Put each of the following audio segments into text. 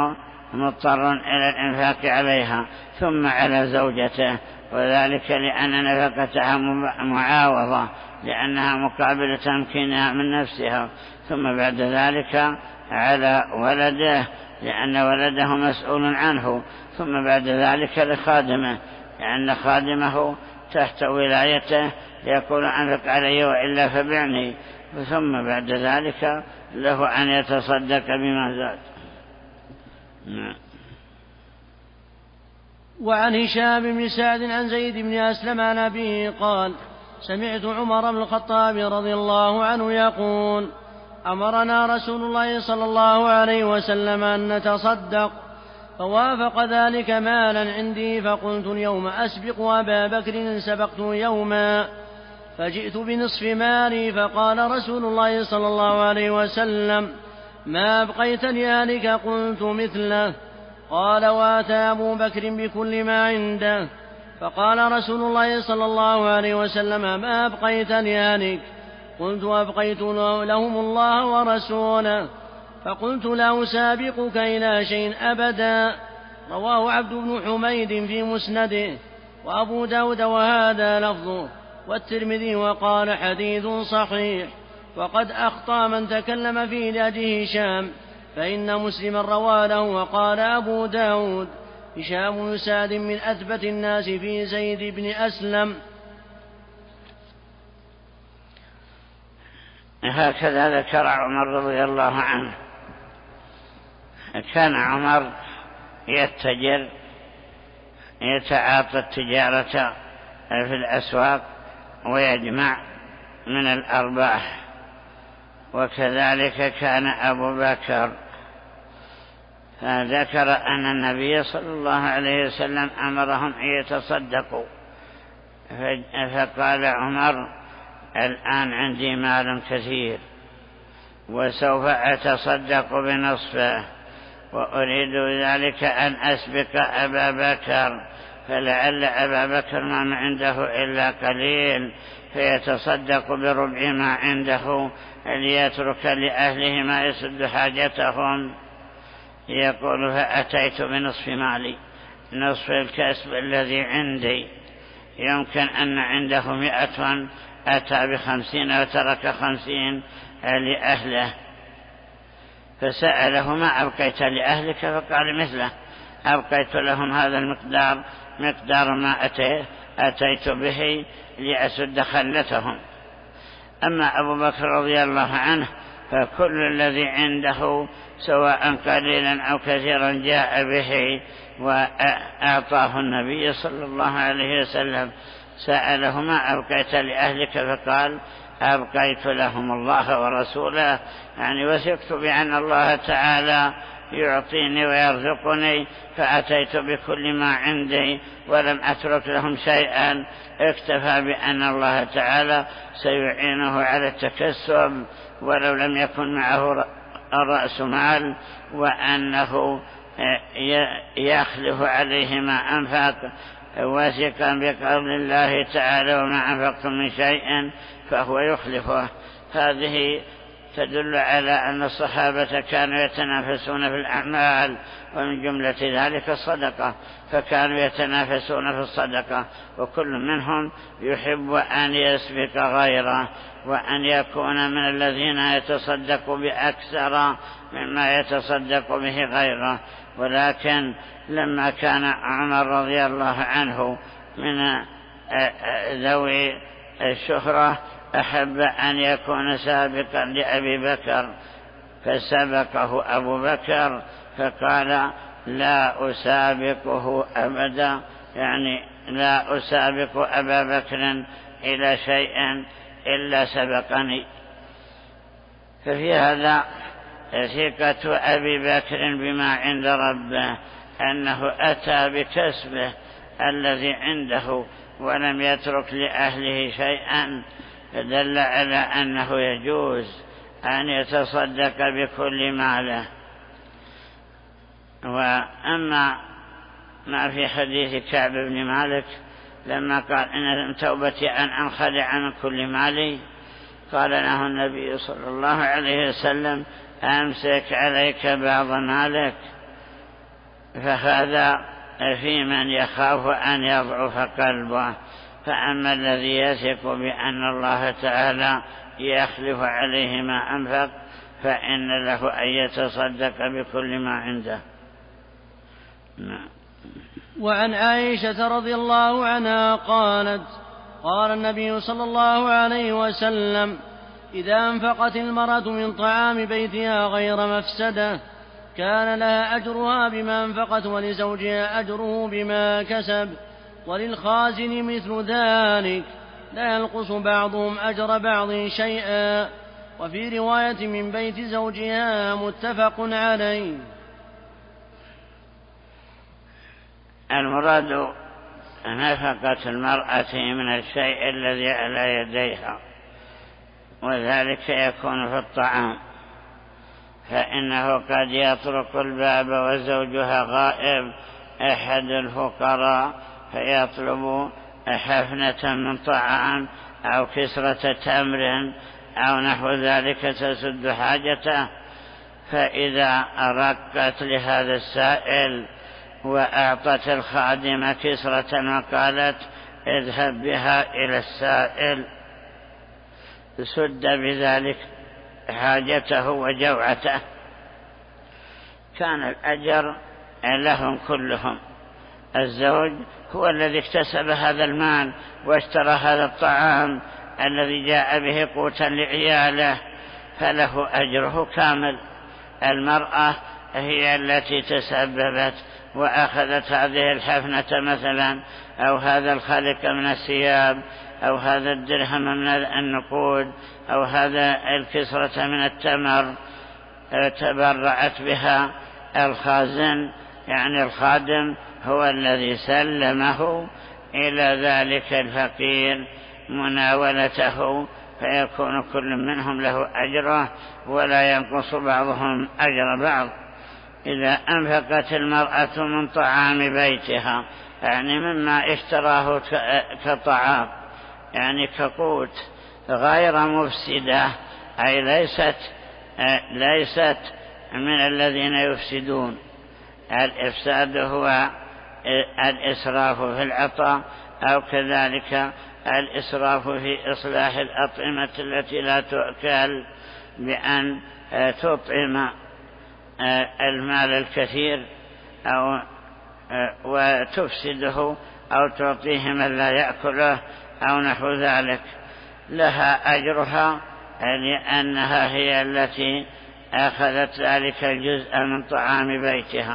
مضطر إلى الإنفاق عليها ثم على زوجته، وذلك لأن نفقتها معاوضة لأنها مقابل تمكينها من نفسها، ثم بعد ذلك على ولده لأن ولده مسؤول عنه، ثم بعد ذلك لخادمه لأن خادمه تحت ولايته يقول أنفق علي وإلا فبعني، ثم بعد ذلك له أن يتصدق بما زاد. وعن هشام بن سعد عن زيد بن أسلم عن أبيه قال: سمعت عمر بن الخطاب رضي الله عنه يقول: أمرنا رسول الله صلى الله عليه وسلم أن نتصدق، فوافق ذلك مالا عندي، فقلت اليوم أسبق أبا بكر سبقت يوما، فجئت بنصف مالي، فقال رسول الله صلى الله عليه وسلم: ما أبقيت لأهلك؟ قلت مثله. قال: واتى أبو بكر بكل ما عنده، فقال رسول الله صلى الله عليه وسلم: ما أبقيت لأهلك؟ قلت: أبقيت لهم الله ورسوله. فقلت: لا أسابقك إلى شيء أبدا. رواه عبد بن حميد في مسنده، وأبو داود وهذا لفظه، والترمذي وقال: حديث صحيح. وقد أخطأ من تكلم في لأجل هشام، فإن مسلما روى له. وقال أبو داود: هشام بن سعد من أثبت الناس في زيد بن أسلم. هكذا ذكر عمر رضي الله عنه. كان عمر يتجر يتعاطى التجارة في الأسواق ويجمع من الأرباح، وكذلك كان أبو بكر. فذكر أن النبي صلى الله عليه وسلم أمرهم أن يتصدقوا، فقال عمر: الآن عندي مال كثير وسوف أتصدق بنصفه، وأريد ذلك أن أسبق أبا بكر، فلعل أبا بكر ما عنده إلا قليل فيتصدق بربع ما عنده ليترك لأهله ما يسد حاجتهم. يقول: فأتيت بنصف مالي، نصف الكسب الذي عندي، يمكن أن عنده 100 أتى ب50 وترك 50 لأهله. فسأله: ما أبقيت لأهلك؟ فقال مثله، أبقيت لهم هذا المقدار، مقدار ما أتيت به لأسد خلتهم. أما أبو بكر رضي الله عنه فكل الذي عنده سواء قليلا أو كثيرا جاء به وأعطاه النبي صلى الله عليه وسلم. سأله: ما أبقيت لأهلك؟ فقال: أبقيت لهم الله ورسوله، يعني وثقت بأن الله تعالى يعطيني ويرزقني، فأتيت بكل ما عندي ولم أترك لهم شيئا، اكتفى بأن الله تعالى سيعينه على التكسب ولو لم يكن معه رأس مال، وأنه يخلف عليه ما أنفق، واثقا بقول الله تعالى: وما أنفقتم من شيء فهو يخلفه. هذه تدل على أن الصحابة كانوا يتنافسون في الأعمال، ومن جملة ذلك الصدقة، فكانوا يتنافسون في الصدقة، وكل منهم يحب أن يسبق غيره وأن يكون من الذين يتصدق بأكثر مما يتصدق به غيره. ولكن لما كان عمر رضي الله عنه من ذوي الشهرة أحب أن يكون سابقا لأبي بكر، فسبقه أبو بكر فقال: لا أسابقه أبدا، يعني لا أسابق أبا بكر إلى شيء إلا سبقني. ففي هذا ثقة أبي بكر بما عند ربه، أنه أتى بكسبه الذي عنده ولم يترك لأهله شيئا، فدل على أنه يجوز أن يتصدق بكل ماله. وأما ما في حديث كعب بن مالك لما قال: إن توبتي أن أنخلع من كل مالي، قال له النبي صلى الله عليه وسلم: أمسك عليك بعض مالك، فهذا في من يخاف أن يضعف قلبه. فأما الذي يثق بأن الله تعالى يخلف عليه ما أنفق فإن له أن يتصدق بكل ما عنده. وعن عائشة رضي الله عنها قالت: قال النبي صلى الله عليه وسلم: إذا أنفقت المرأة من طعام بيتها غير مفسدة كان لها أجرها بما أنفقت ولزوجها أجره بما كسب وللخازن مثل ذلك لا ينقص بعضهم أجر بعض شيئا. وفي رواية من بيت زوجها متفق عليه. المراد نفقة المرأة من الشيء الذي على يديها، وذلك يكون في الطعام، فإنه قد يطرق الباب وزوجها غائب أحد الفقراء فيطلب حفنة من طعام أو كسرة تمر أو نحو ذلك تسد حاجته، فإذا رقت لهذا السائل وأعطت الخادم كسرة وقالت: اذهب بها إلى السائل، سد بذلك حاجته وجوعته، كان الأجر لهم كلهم. الزوج هو الذي اكتسب هذا المال واشترى هذا الطعام الذي جاء به قوتا لعياله، فله أجره كامل. المرأة هي التي تسببت وأخذت هذه الحفنة مثلا، أو هذا الخلق من الثياب، أو هذا الدرهم من النقود، أو هذا الكسرة من التمر، تبرعت بها. الخازن يعني الخادم هو الذي سلمه إلى ذلك الفقير مناولته، فيكون كل منهم له أجره ولا ينقص بعضهم أجر بعض. إذا أنفقت المرأة من طعام بيتها يعني مما اشتراه كطعام يعني كقوت غير مفسدة، أي ليست من الذين يفسدون. الإفساد هو الإسراف في العطاء، أو كذلك الإسراف في إصلاح الأطعمة التي لا تؤكل بأن تطعم المال الكثير أو وتفسده أو تعطيه من لا يأكله أو نحو ذلك. لها أجرها لأنها هي التي أخذت ذلك الجزء من طعام بيتها.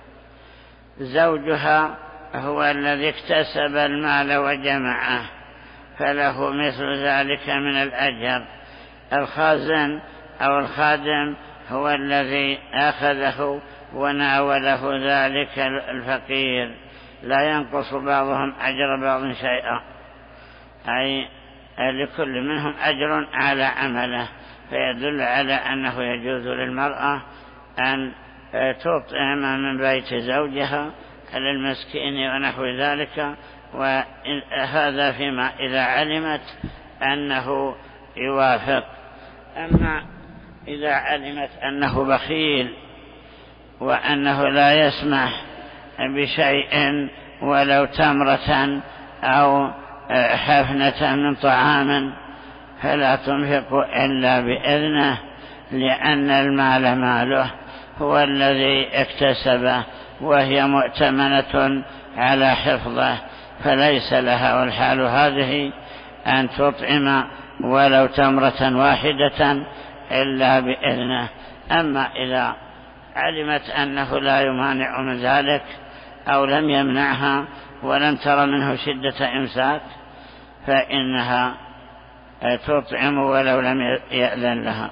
زوجها هو الذي اكتسب المال وجمعه، فله مثل ذلك من الأجر. الخازن أو الخادم هو الذي أخذه وناوله ذلك الفقير، لا ينقص بعضهم أجر بعض شيئا، أي لكل منهم أجر على عمله، فيدل على أنه يجوز للمرأة أن تطعم من بيت زوجها للمسكين ونحو ذلك، وهذا فيما إذا علمت أنه يوافق. أما إذا علمت أنه بخيل وأنه لا يسمح بشيء ولو تمرة أو حفنة من طعام فلا تنفق إلا بإذنه، لأن المال ماله، هو الذي اكتسبه وهي مؤتمنة على حفظه، فليس لها والحال هذه أن تطعم ولو تمرة واحدة إلا بإذنه. أما إذا علمت أنه لا يمانع من ذلك أو لم يمنعها ولم تر منه شدة إمساك فإنها تطعم ولو لم يأذن لها.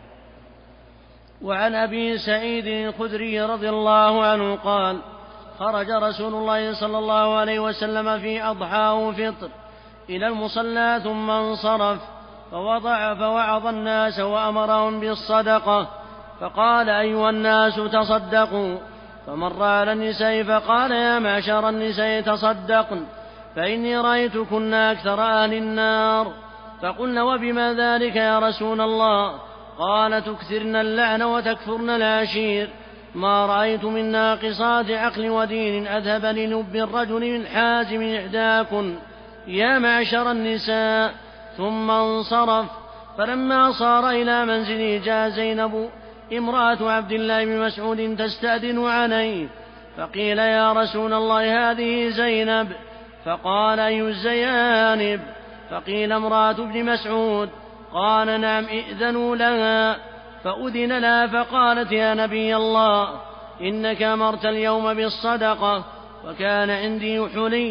وعن أبي سعيد الخدري رضي الله عنه قال: خرج رسول الله صلى الله عليه وسلم في أضحى وفطر إلى المصلى ثم انصرف فوعظ الناس وأمرهم بالصدقة، فقال: أيها الناس تصدقوا. فمر على النساء فقال: يا معشر النساء تصدقن فإني رأيتكن أكثر أهل النار. فقلن: وبما ذلك يا رسول الله؟ قال: تكثرن اللعن وتكفرن العشير ما رأيت من ناقصات عقل ودين أذهب للب الرجل من حازم إحداكن يا معشر النساء. ثم انصرف. فلما صار إلى منزله جاء زينب امرأة عبد الله بن مسعود تستأذن عليه، فقيل يا رسول الله هذه زينب، فقال أي الزيانب؟ فقيل امرأة ابن مسعود، قال نعم ائذنوا لها. فأذن لها فقالت يا نبي الله إنك أمرت اليوم بالصدقة وكان عندي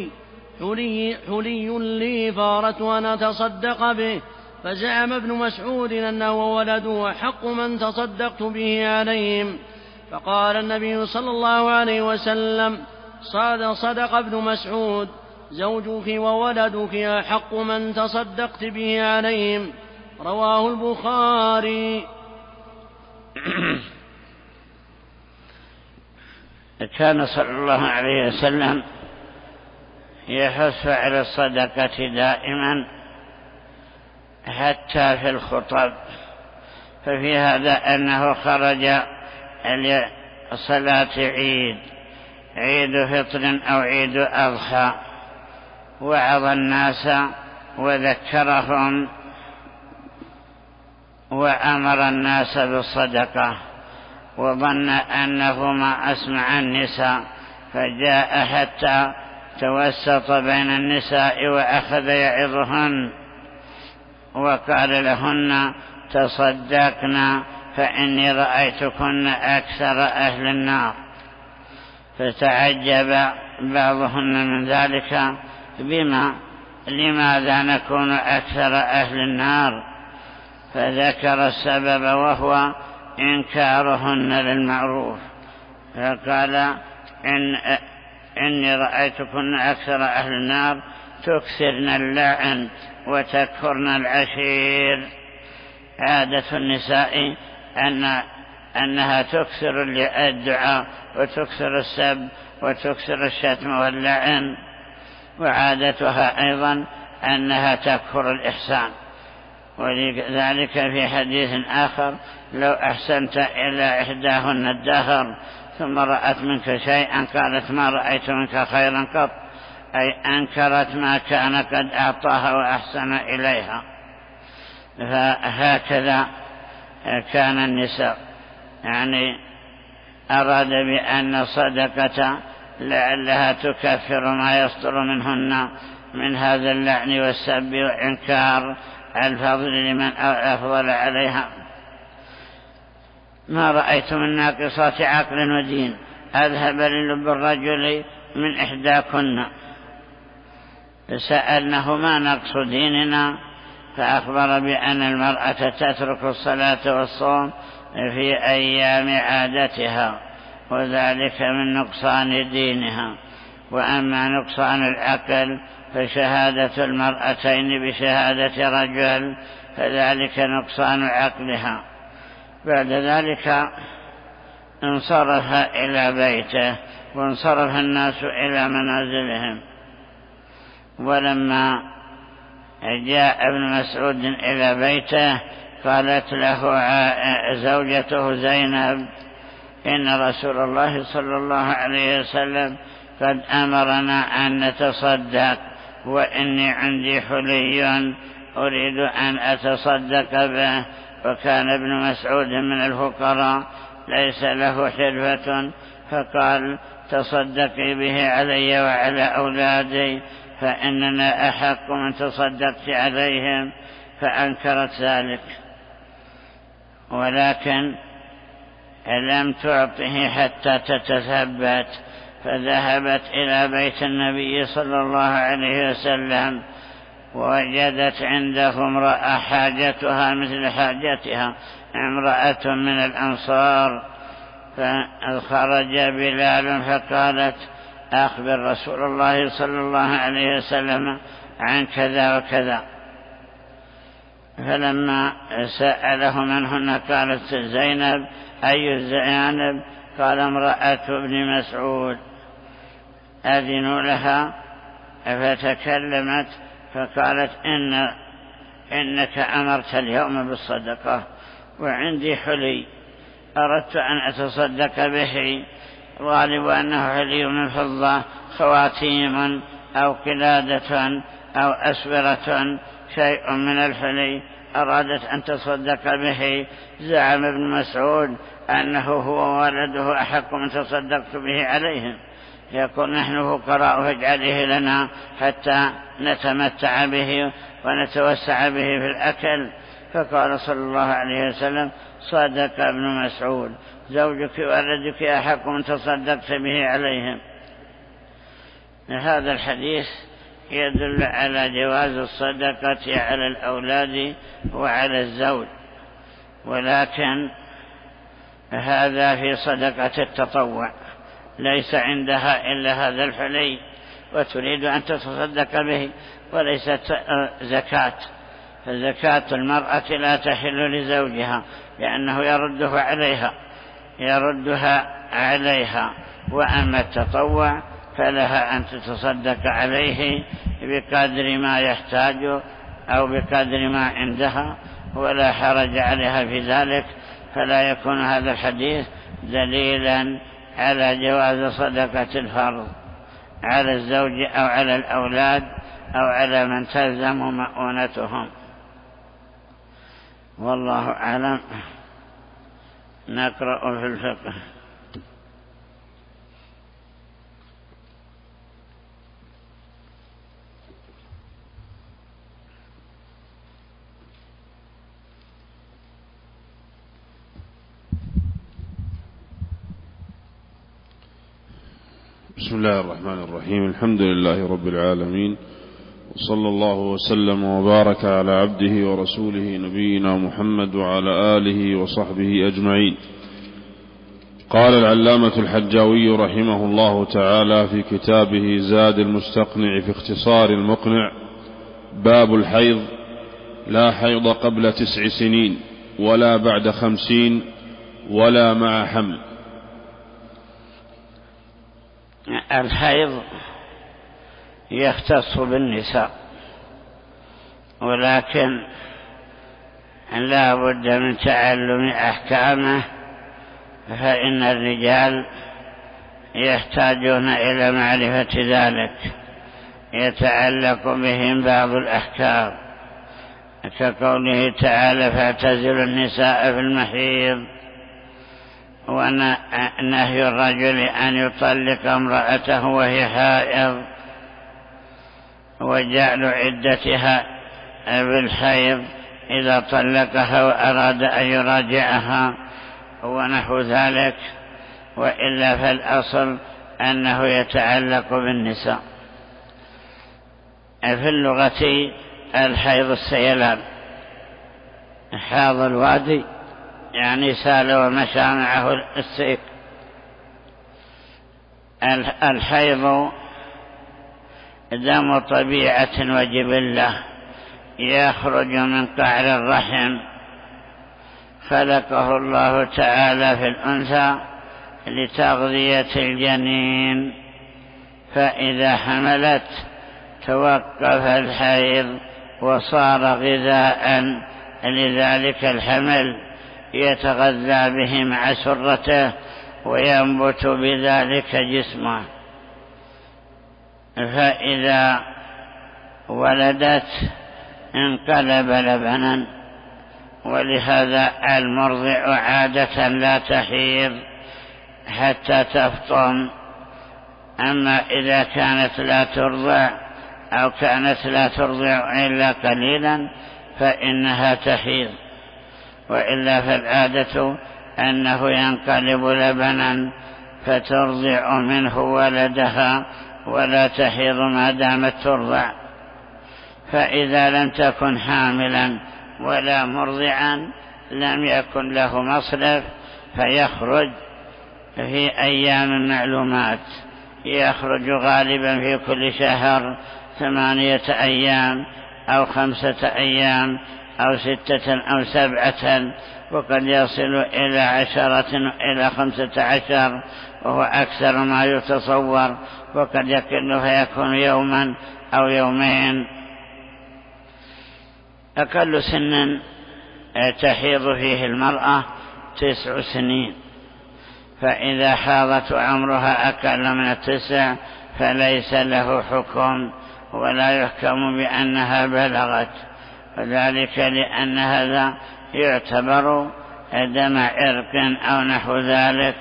حلي لي فأردت أن أتصدق به، فزعم ابن مسعود أنه وولده حق من تصدقت به عليهم. فقال النبي صلى الله عليه وسلم صدق ابن مسعود، زوجك وولدك أحق من تصدقت به عليهم. رواه البخاري. كان صلى الله عليه وسلم يحث على الصدقة دائما حتى في الخطب، ففي هذا أنه خرج لصلاة عيد فطر أو عيد أضحى، وعظ الناس وذكرهم وأمر الناس بالصدقة، وظن أنه ما أسمع النساء فجاء حتى توسط بين النساء وأخذ يعظهن وقال لهن تصدقنا فإني رأيتكن أكثر أهل النار. فتعجب بعضهن من ذلك، لماذا نكون أكثر أهل النار؟ فذكر السبب وهو إنكارهن للمعروف، فقال إني رأيتكن أكثر أهل النار تكثرن اللعن وتكفرن العشير. عادة النساء أنها تكثر الدعاء وتكثر السب وتكثر الشتم واللعن، وعادتها أيضا أنها تكفر الإحسان. ولذلك في حديث آخر لو أحسنت إلى إحداهن الدهر ثم رأت منك شيئا قالت ما رأيت منك خيرا قط، أي أنكرت ما كان قد أعطاها وأحسن إليها. فهكذا كان النساء، يعني أراد بأن الصدقة لعلها تكفر ما يصدر منهن من هذا اللعن والسب وإنكار الفضل لمن أفضل عليها. ما رأيت من ناقصات عقل ودين أذهب للب الرجل من إحداكن. فسألناه ما نقص ديننا، فأخبر بأن المرأة تترك الصلاة والصوم في أيام عادتها، وذلك من نقصان دينها. وأما نقصان العقل فشهادة المرأتين بشهادة رجل، فذلك نقصان عقلها. بعد ذلك انصرف إلى بيته وانصرف الناس إلى منازلهم. ولما جاء ابن مسعود إلى بيته قالت له زوجته زينب إن رسول الله صلى الله عليه وسلم قد أمرنا أن نتصدق، وإني عندي حلي أريد أن أتصدق به. وكان ابن مسعود من الفقراء ليس له حرفة، فقال تصدقي به علي وعلى أولادي فإننا أحق من تصدقت عليهم. فأنكرت ذلك، ولكن لم تعطه حتى تتثبت، فذهبت إلى بيت النبي صلى الله عليه وسلم ووجدت عنده امرأة حاجتها مثل حاجتها، امرأة من الأنصار. فخرج بلال فقالت أخبر رسول الله صلى الله عليه وسلم عن كذا وكذا. فلما سأله من هن قالت زينب. أي الزيانب؟ قال امرأة ابن مسعود. أذنوا لها فتكلمت فقالت إنك أمرت اليوم بالصدقة وعندي حلي أردت أن أتصدق به، غالب أنه حلي من فضة، خواتيم أو قلادة أو أسورة، شيء من الحلي أرادت أن تصدق به. زعم ابن مسعود أنه هو ولده أحق من تصدقت به عليهم، يقول نحن فقراء فاجعله لنا حتى نتمتع به ونتوسع به في الأكل. فقال صلى الله عليه وسلم صدق ابن مسعود، زوجك وولدك أحق من تصدقت به عليهم. هذا الحديث يدل على جواز الصدقة على الأولاد وعلى الزوج، ولكن هذا في صدقة التطوع، ليس عندها إلا هذا الحلي وتريد أن تتصدق به، وليست زكاة. فزكاة المرأة لا تحل لزوجها لأنه يردها عليها، وأما التطوع فلها أن تتصدق عليه بقدر ما يحتاج أو بقدر ما عندها، ولا حرج عليها في ذلك. فلا يكون هذا الحديث دليلا على جواز صدقة الفرض على الزوج أو على الأولاد أو على من تلزم مؤونتهم. والله أعلم. نقرأ في الفقه. بسم الله الرحمن الرحيم. الحمد لله رب العالمين، وصلى الله وسلم وبارك على عبده ورسوله نبينا محمد وعلى آله وصحبه أجمعين. قال العلامة الحجاوي رحمه الله تعالى في كتابه زاد المستقنع في اختصار المقنع: باب الحيض: لا حيض قبل 9 سنين ولا بعد 50 ولا مع حمل. الحيض يختص بالنساء، ولكن لا بد من تعلم أحكامه، فإن الرجال يحتاجون إلى معرفة ذلك، يتعلق بهم بعض الأحكام، كقوله تعالى: فاعتزلوا النساء في المحيض، ونهي الرجل أن يطلق امرأته وهي حائض، وجعل عدتها بالحيض إذا طلقها وأراد أن يراجعها ونحو ذلك. وإلا فالأصل أنه يتعلق بالنساء. في اللغة الحيض السيلان، حاض الوادي يعني سال ومشى معه السيل. الحيض دم طبيعة وجبلة يخرج من قعر الرحم، خلقه الله تعالى في الأنثى لتغذية الجنين، فإذا حملت توقف الحيض وصار غذاء لذلك الحمل، يتغذى به مع سرته وينبت بذلك جسمه. فإذا ولدت انقلب لبنا، ولهذا المرضع عادة لا تحيض حتى تفطم. أما إذا كانت لا ترضع أو كانت لا ترضع إلا قليلا فإنها تحيض، وإلا فالعادة أنه ينقلب لبنا فترضع منه ولدها ولا تحيض ما دامت ترضع. فإذا لم تكن حاملا ولا مرضعا لم يكن له مصرف، فيخرج في أيام معلومات، يخرج غالبا في كل شهر 8 أيام أو 5 أيام أو 6 أو 7، وقد يصل إلى 10 إلى 15، وهو أكثر ما يتصور، وقد يقل فيكون يوما أو يومين. أقل سن تحيض فيه المرأة 9 سنين، فإذا حاضت عمرها أقل من 9 فليس له حكم ولا يحكم بأنها بلغت، وذلك لأن هذا يعتبر دم عرق أو نحو ذلك.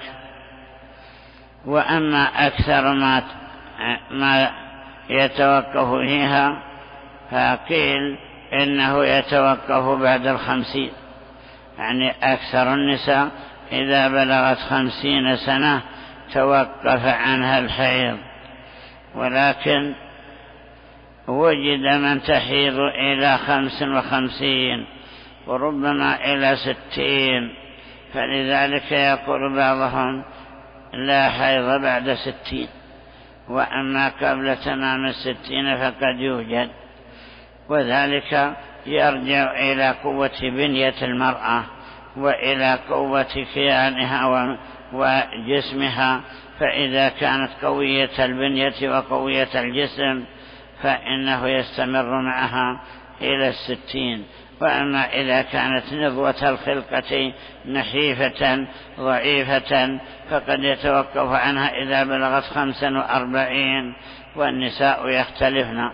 وأما أكثر ما يتوقف فيها فقيل إنه يتوقف بعد 50، يعني أكثر النساء إذا بلغت 50 سنة توقف عنها الحيض، ولكن وجد من تحيض إلى 55 وربما إلى 60، فلذلك يقول بعضهم لا حيض بعد 60، وأما قبل تمام 60 فقد يوجد، وذلك يرجع إلى قوة بنية المرأة وإلى قوة كيانها وجسمها، فإذا كانت قوية البنية وقوية الجسم فإنه يستمر معها إلى 60، وأما إذا كانت نضوة الخلقة نحيفة ضعيفة فقد يتوقف عنها إذا بلغت 45، والنساء يختلفن.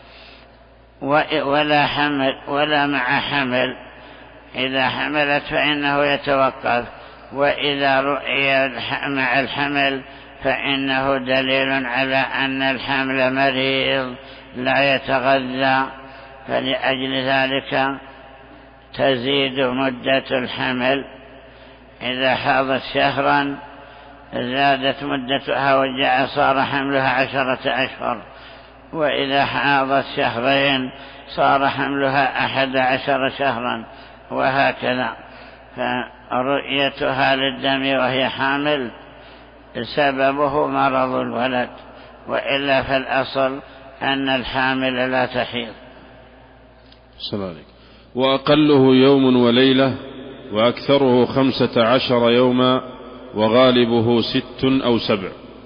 ولا مع حمل، إذا حملت فإنه يتوقف، وإذا رؤي مع الحمل فإنه دليل على أن الحمل مريض لا يتغذى، فلأجل ذلك تزيد مدة الحمل. إذا حاضت شهرا زادت مدتها وجاء صار حملها 10 أشهر، وإذا حاضت شهرين صار حملها 11 شهرا، وهكذا. فرؤيتها للدم وهي حامل سببه مرض الولد، وإلا فالأصل أن الحامل لا تحيض. السلام عليكم. وأقله يوم وليلة، وأكثره 15 يوما، وغالبه 6 أو 7.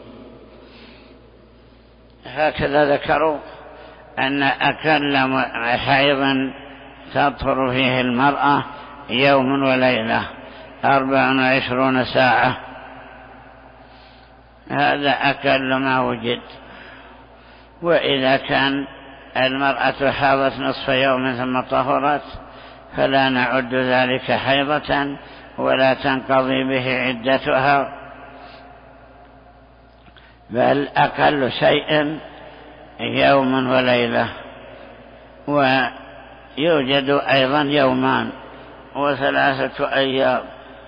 هكذا ذكروا أن أقل حيضا تطهر فيه المرأة يوم وليلة 24 ساعة، هذا أقل ما وجد. وإذا كان المرأة حاضت نصف يوم ثم طهرت فلا نعد ذلك حيضة ولا تنقضي به عدتها، بل أقل شيء يوم وليلة. ويوجد أيضا 2 يوم و3 أيام،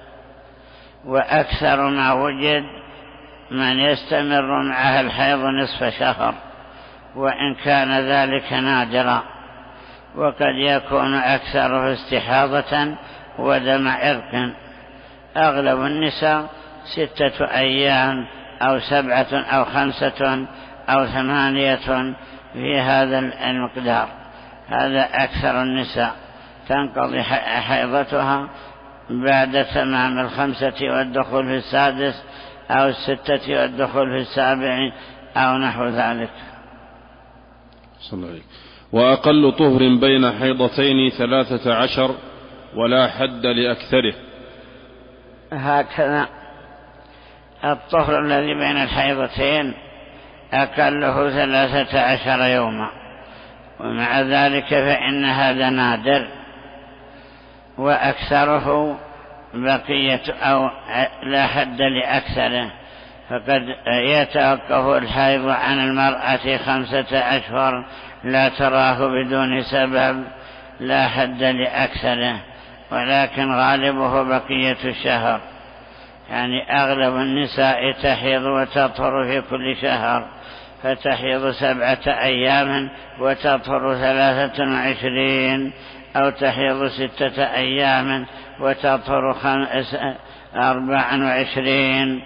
وأكثر ما وجد من يستمر معها الحيض نصف شهر، وإن كان ذلك نادرا، وقد يكون أكثره استحاضة ودم عرق. أغلب النساء 6 أيام أو 7 أو 5 أو 8 في هذا المقدار، هذا أكثر النساء تنقضي حيضتها بعد تمام 5 والدخول في 6 أو 6 والدخول في 7 أو نحو ذلك. صلى الله عليه. وأقل طهر بين حيضتين 13، ولا حد لأكثره. هكذا الطهر الذي بين الحيضتين أقله 13 يوما، ومع ذلك فإن هذا نادر، وأكثره بقية أو لا حد لأكثره، فقد يتوقف الحيض عن المرأة 5 أشهر لا تراه بدون سبب، لا حد لأكثره، ولكن غالبه بقية الشهر، يعني أغلب النساء تحيض وتطهر في كل شهر، فتحيض 7 أيام وتطهر 23، أو تحيض 6 أيام وتطهر 24،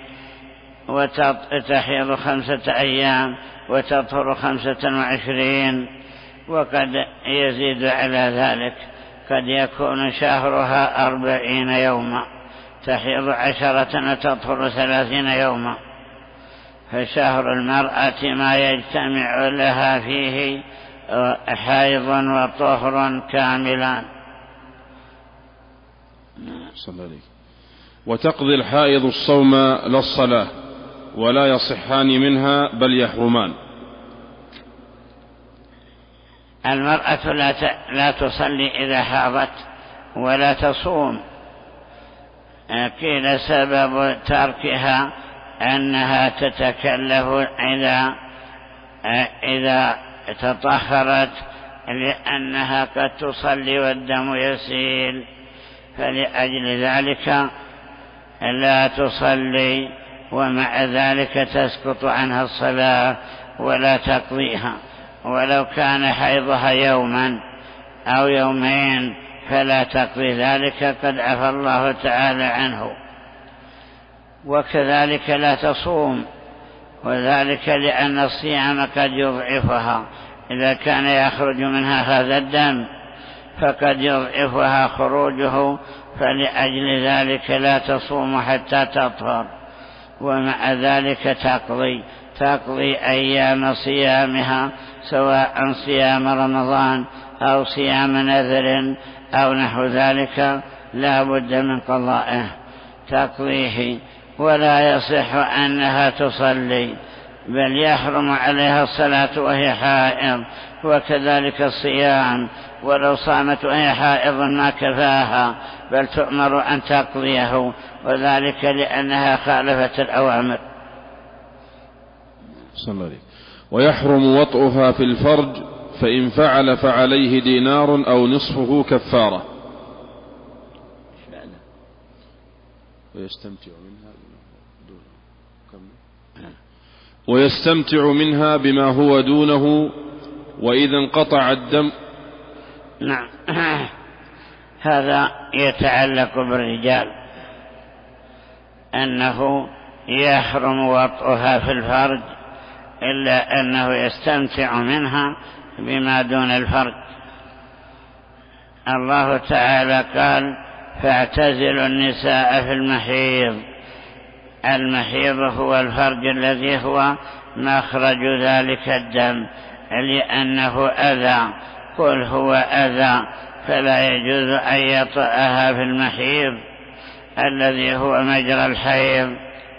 وتحيض 5 أيام وتطهر 25، وقد يزيد على ذلك، قد يكون شهرها 40 يوما، تحيض 10 وتطهر 30 يوما. فشهر المرأة ما يجتمع لها فيه حيض وطهر كاملان. صلى الله عليه. وتقضي الحائض الصوم لا الصلاة، ولا يصحان منها بل يحرمان. المرأة لا تصلي إذا حاضت ولا تصوم، قيل سبب تركها أنها تتكلف إذا تطهرت، لأنها قد تصلي والدم يسيل، فلأجل ذلك لا تصلي، ومع ذلك تسقط عنها الصلاة ولا تقضيها، ولو كان حيضها يوما أو يومين فلا تقضي ذلك، قد عفى الله تعالى عنه. وكذلك لا تصوم، وذلك لأن الصيام قد يضعفها، إذا كان يخرج منها هذا الدم فقد يضعفها خروجه، فلأجل ذلك لا تصوم حتى تطهر، ومع ذلك تقضي أيام صيامها، سواء صيام رمضان أو صيام نذر أو نحو ذلك، لا بد من قضائه، تقضيه، ولا يصح أنها تصلي، بل يحرم عليها الصلاة وهي حائض، وكذلك الصيام، ولو صامت وهي حائض ما كفاها، بل تؤمر أن تقضيه، وذلك لأنها خالفت الأوامر. صلى الله عليه. ويحرم وطئها في الفرج، فإن فعل فعليه دينار أو نصفه كفارة. ويستمتع منها بما هو دونه، وإذا انقطع الدم. نعم، هذا يتعلق بالرجال، أنه يحرم وطئها في الفرج، إلا أنه يستمتع منها بما دون الفرج. الله تعالى قال: فاعتزلوا النساء في المحيض. المحيض هو الفرج الذي هو مخرج ذلك الدم، لأنه أذى، قل هو أذى، فلا يجوز أن يطأها في المحيض الذي هو مجرى الحيض.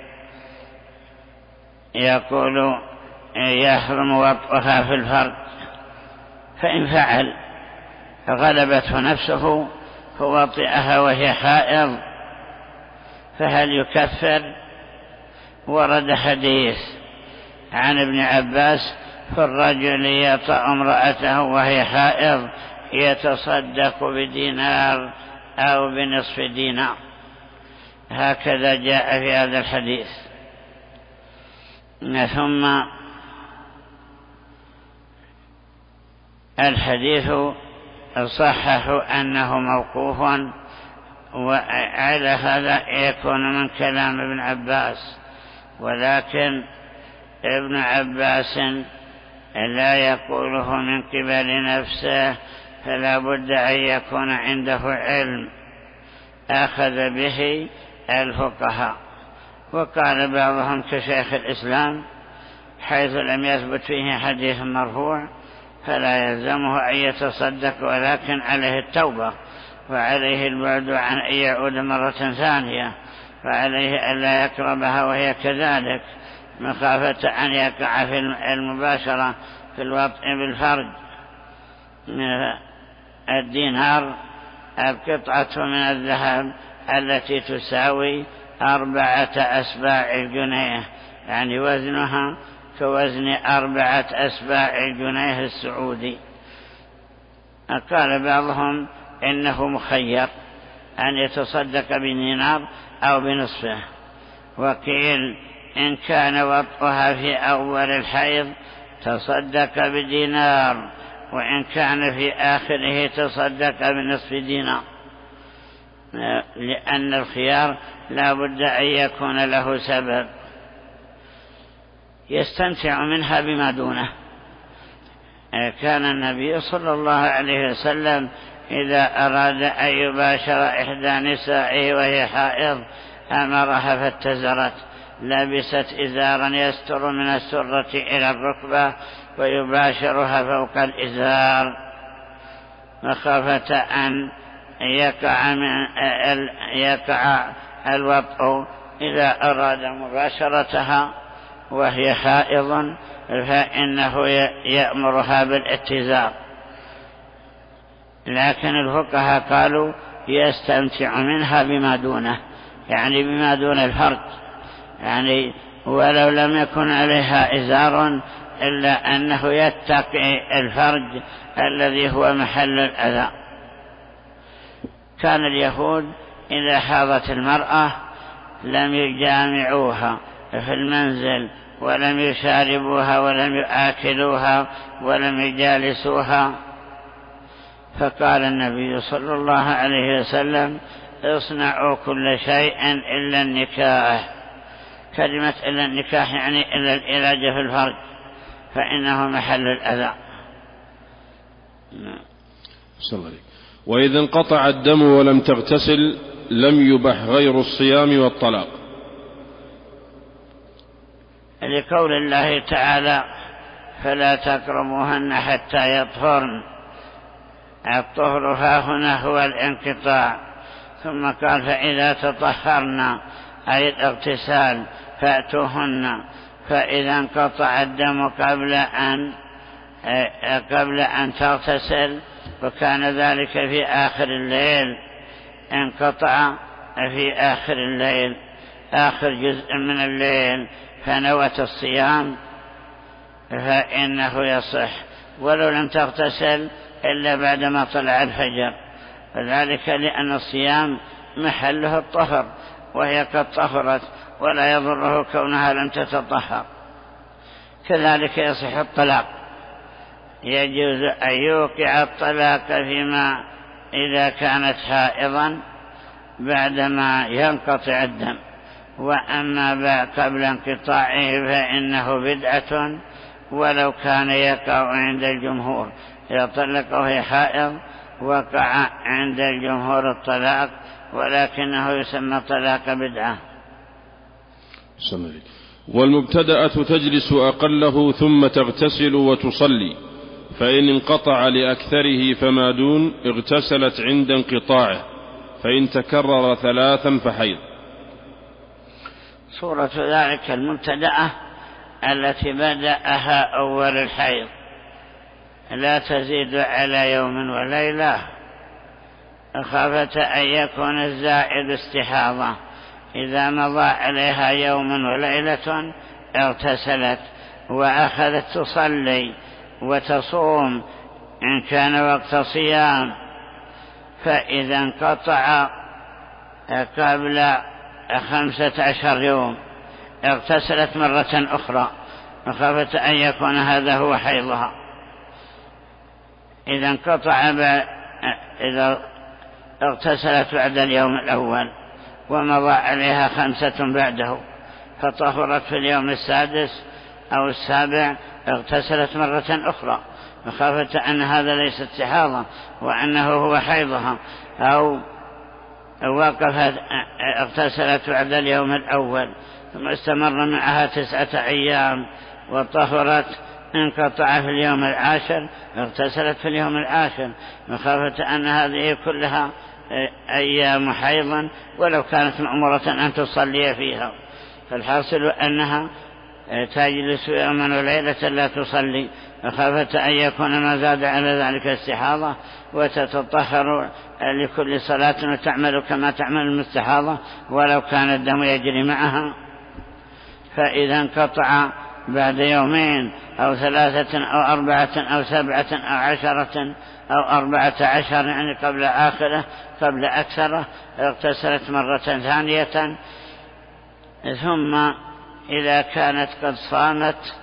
يقول: يحرم وطئها في الفرج، فإن فعل غلبته نفسه فوطئها وهي حائض فهل يكفر؟ ورد حديث عن ابن عباس: فالرجل يطأ امرأته وهي حائض يتصدق بدينار أو بنصف دينار. هكذا جاء في هذا الحديث. ثم الحديث صحح أنه موقوف، وعلى هذا يكون من كلام ابن عباس، ولكن ابن عباس لا يقوله من قبل نفسه، فلا بد أن يكون عنده علم أخذ به الفقهاء. وقال بعضهم كشيخ الإسلام: حيث لم يثبت فيه حديث مرفوع فلا يلزمه أن يتصدق، ولكن عليه التوبة، وعليه البعد عن أن يعود مرة ثانية، وعليه ألا يقربها وهي كذلك، مخافة أن يقع في المباشرة في الوطء بالفرج. الدينار القطعة من الذهب التي تساوي 4 أسباع الجنيه، يعني وزنها كوزن 4 أسباع الجنيه السعودي. قال بعضهم إنه مخير أن يتصدق بدينار أو بنصفه، وقيل إن كان وطئها في أول الحيض تصدق بدينار، وإن كان في آخره تصدق بنصف دينار، لأن الخيار لا بد أن يكون له سبب. يستمتع منها بما دونه. كان النبي صلى الله عليه وسلم إذا أراد أن يباشر إحدى نسائه وهي حائض أمرها فاتزرت، لبست إزارا يستر من السرة إلى الركبة ويباشرها فوق الإزار، مخافة أن يقع الوطء إذا أراد مباشرتها وهي حائض فإنه يأمرها بالاتزار، لكن الفقهاء قالوا يستمتع منها بما دونه، يعني بما دون الفرج، يعني ولو لم يكن عليها إزار إلا أنه يتقي الفرج الذي هو محل الأذى. كان اليهود إذا حاضت المرأة لم يجامعوها في المنزل ولم يشاربوها ولم يآكلوها ولم يجالسوها، فقال النبي صلى الله عليه وسلم اصنعوا كل شيء إلا النكاح. كلمة إلا النكاح يعني إلا العلاج في الفرج فإنه محل الأذى. وإذا انقطع الدم ولم تغتسل لم يبح غير الصيام والطلاق، لقول الله تعالى فلا تقربوهن حتى يطهرن. الطهر هنا هو الانقطاع، ثم قال فإذا تطهرن أي الاغتسال فأتوهن. فإذا انقطع الدم قبل أن تغتسل وكان ذلك في آخر الليل، انقطع في آخر الليل آخر جزء من الليل فنوت الصيام فإنه يصح، ولو لم تغتسل إلا بعدما طلع الفجر، وذلك لأن الصيام محله الطهر وهي قد طهرت ولا يضره كونها لم تتطهر. كذلك يصح الطلاق، يجوز أن يوقع الطلاق فيما إذا كانت حائضا بعدما ينقطع الدم، وأما قبل انقطاعه فإنه بدعة ولو كان يقع عند الجمهور. إذا طلق وهي حائض وقع عند الجمهور الطلاق، ولكنه يسمى طلاق بدعة. والمبتدأة تجلس أقله ثم تغتسل وتصلي، فإن انقطع لأكثره فما دون اغتسلت عند انقطاعه، فإن تكرر 3 فحيض. صورة ذلك المبتدأة التي بدأها أول الحيض لا تزيد على يوم وليلة، خافت أن يكون الزائد استحاضة، إذا مضى عليها يوم وليلة اغتسلت وأخذت تصلي وتصوم إن كان وقت صيام، فإذا انقطع قبل 15 يوم اغتسلت مرة أخرى وخافت أن يكون هذا هو حيضها. إذا انقطع إذا اغتسلت بعد اليوم الأول ومضى عليها 5 بعده فطهرت في اليوم 6 أو 7 اغتسلت مرة أخرى وخافت أن هذا ليس استحاضة وأنه هو حيضها، أو وقفت اغتسلت بعد اليوم الأول ثم استمر معها 9 أيام وطهرت، انقطع في اليوم 10 اغتسلت في اليوم 10 وخافت أن هذه كلها أيام حيضا ولو كانت مأمورة أن تصلي فيها. فالحاصل أنها تجلس يوما وليلة لا تصلي وخافت أن يكون ما زاد على ذلك استحاضة، وتتطهر لكل صلاة وتعمل كما تعمل المستحاضة ولو كان الدم يجري معها. فإذا انقطع بعد 2 أو 3 أو 4 أو 7 أو 10 أو 14 يعني قبل آخره قبل أكثره اغتسلت مرة ثانية. ثم إذا كانت قد صامت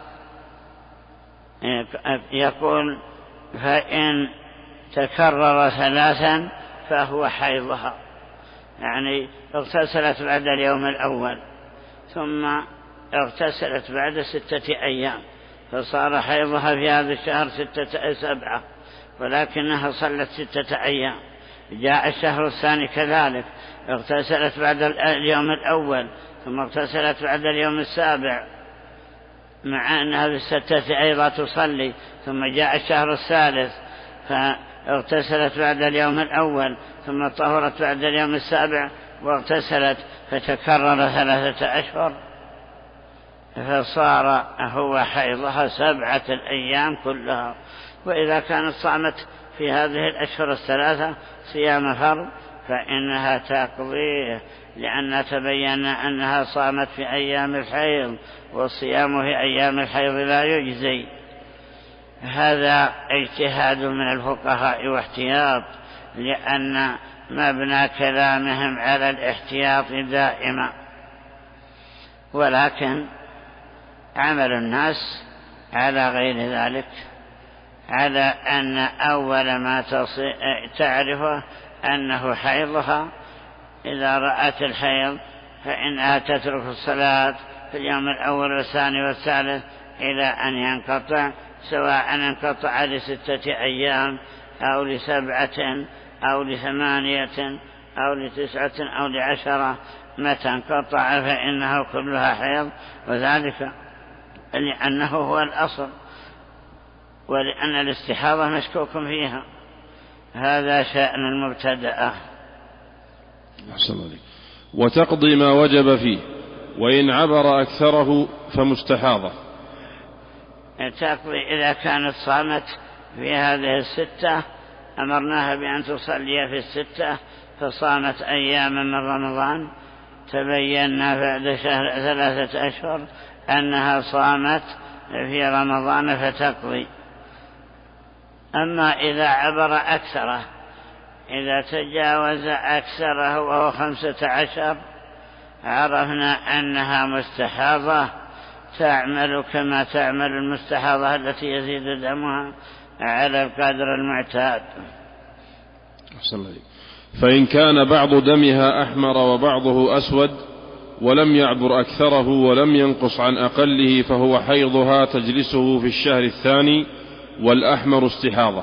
يقول فإن تكرر 3 فهو حيضها، يعني اغتسلت بعد اليوم الأول ثم اغتسلت بعد 6 أيام فصار حيضها في هذا الشهر 7 ولكنها صلت 6 أيام. جاء الشهر الثاني كذلك اغتسلت بعد اليوم الأول ثم اغتسلت بعد اليوم 7 مع أنها ب6 أيضا تصلي، ثم جاء الشهر الثالث فاغتسلت بعد اليوم الأول ثم طهرت بعد اليوم 7 واغتسلت فتكرر 3 أشهر فصار هو حيضها 7 أيام كلها. وإذا كانت صامت في هذه الأشهر 3 صيام فرض فإنها تقضيه، لأن تبين أنها صامت في أيام الحيض، والصيام في أيام الحيض لا يجزي. هذا اجتهاد من الفقهاء واحتياط، لأن مبنى كلامهم على الاحتياط دائما، ولكن عمل الناس على غير ذلك، على أن أول ما تعرفه أنه حيضها. إذا رأت الحيض فإنها تترك الصلاة في اليوم الأول والثاني والثالث إلى أن ينقطع، سواء انقطع ل6 أيام أو ل7 أو ل8 أو ل9 أو ل10. متى انقطع فإنه كلها حيض، وذلك لأنه هو الأصل، ولأن الاستحاضة مشكوك فيها. هذا شأن المبتدأ. وتقضي ما وجب فيه، وإن عبر أكثره فمستحاضة. تقضي إذا كانت صامت في هذه 6، أمرناها بأن تصلي في 6 فصامت أياما من رمضان، تبينا بعد 3 أشهر أنها صامت في رمضان فتقضي. أما إذا عبر أكثره، إذا تجاوز أكثره وهو 15، عرفنا أنها مستحاضة، تعمل كما تعمل المستحاضة التي يزيد دمها على القدر المعتاد. فإن كان بعض دمها أحمر وبعضه أسود ولم يعبر أكثره ولم ينقص عن أقله فهو حيضها تجلسه في الشهر الثاني، والأحمر استحاضة.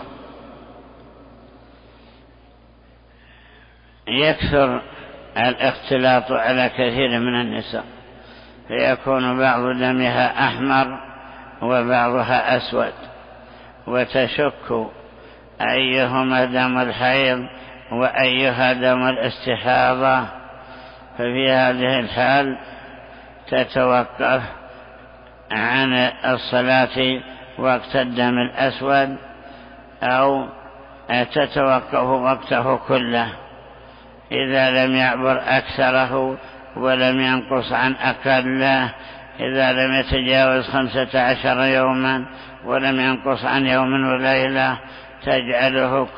يكثر الاختلاط على كثير من النساء، فيكون بعض دمها أحمر وبعضها أسود، وتشك أيهما دم الحيض وأيها دم الاستحاضة. ففي هذه الحال تتوقف عن الصلاة وقت الدم الأسود، أو تتوقف وقته كله إذا لم يعبر أكثره ولم ينقص عن أقله. إذا لم يتجاوز 15 يوما ولم ينقص عن يوم وليلة تجعله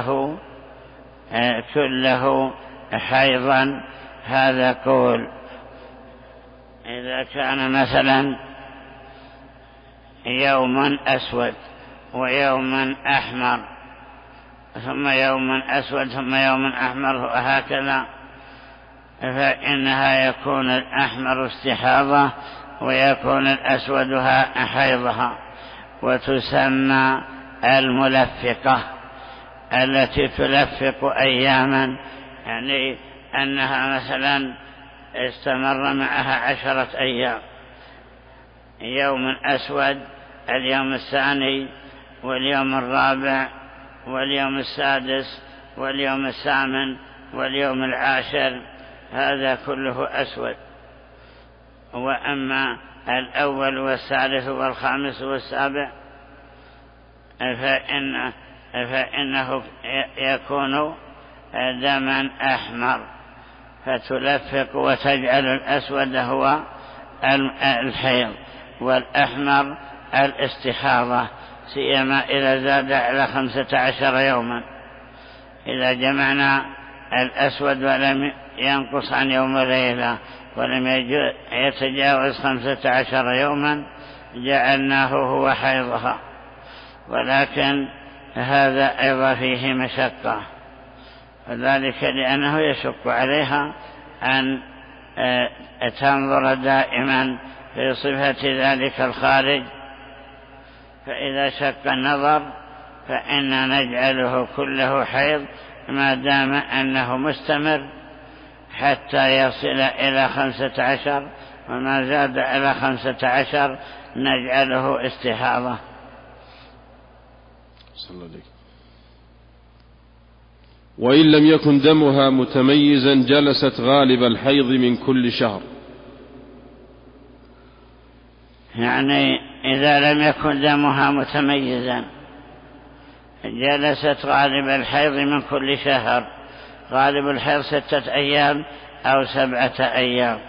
كله حيضا. هذا قول. إذا كان مثلا يوما أسود ويوما أحمر ثم يوما أسود ثم يوما أحمر وهكذا، فإنها يكون الأحمر استحاضة ويكون الأسود حيضها. وتسمى الملفقة، التي تلفق أياما، يعني أنها مثلا استمر معها 10 أيام، يوم أسود اليوم الثاني واليوم الرابع واليوم السادس واليوم الثامن واليوم العاشر، هذا كله أسود. وأما الأول والثالث والخامس والسابع فإنه يكون دما أحمر، فتلفق وتجعل الأسود هو الحيض والأحمر الاستحاضة، سيما إذا زاد على 15 يوما. إذا جمعنا الأسود ولم ينقص عن يوم وليلة ولم يتجاوز 15 يوما جعلناه هو حيضها، ولكن هذا أيضا فيه مشقة، وذلك لأنه يشق عليها أن تنظر دائما في صفة ذلك الخارج، فإذا شق النظر فإن نجعله كله حيض ما دام أنه مستمر حتى يصل إلى 15، وما زاد إلى 15 نجعله استحاضة. وإن لم يكن دمها متميزا جلست غالب الحيض من كل شهر. يعني إذا لم يكن دمها متميزا جلست غالب الحيض من كل شهر. غالب الحيض 6 أيام أو 7 أيام.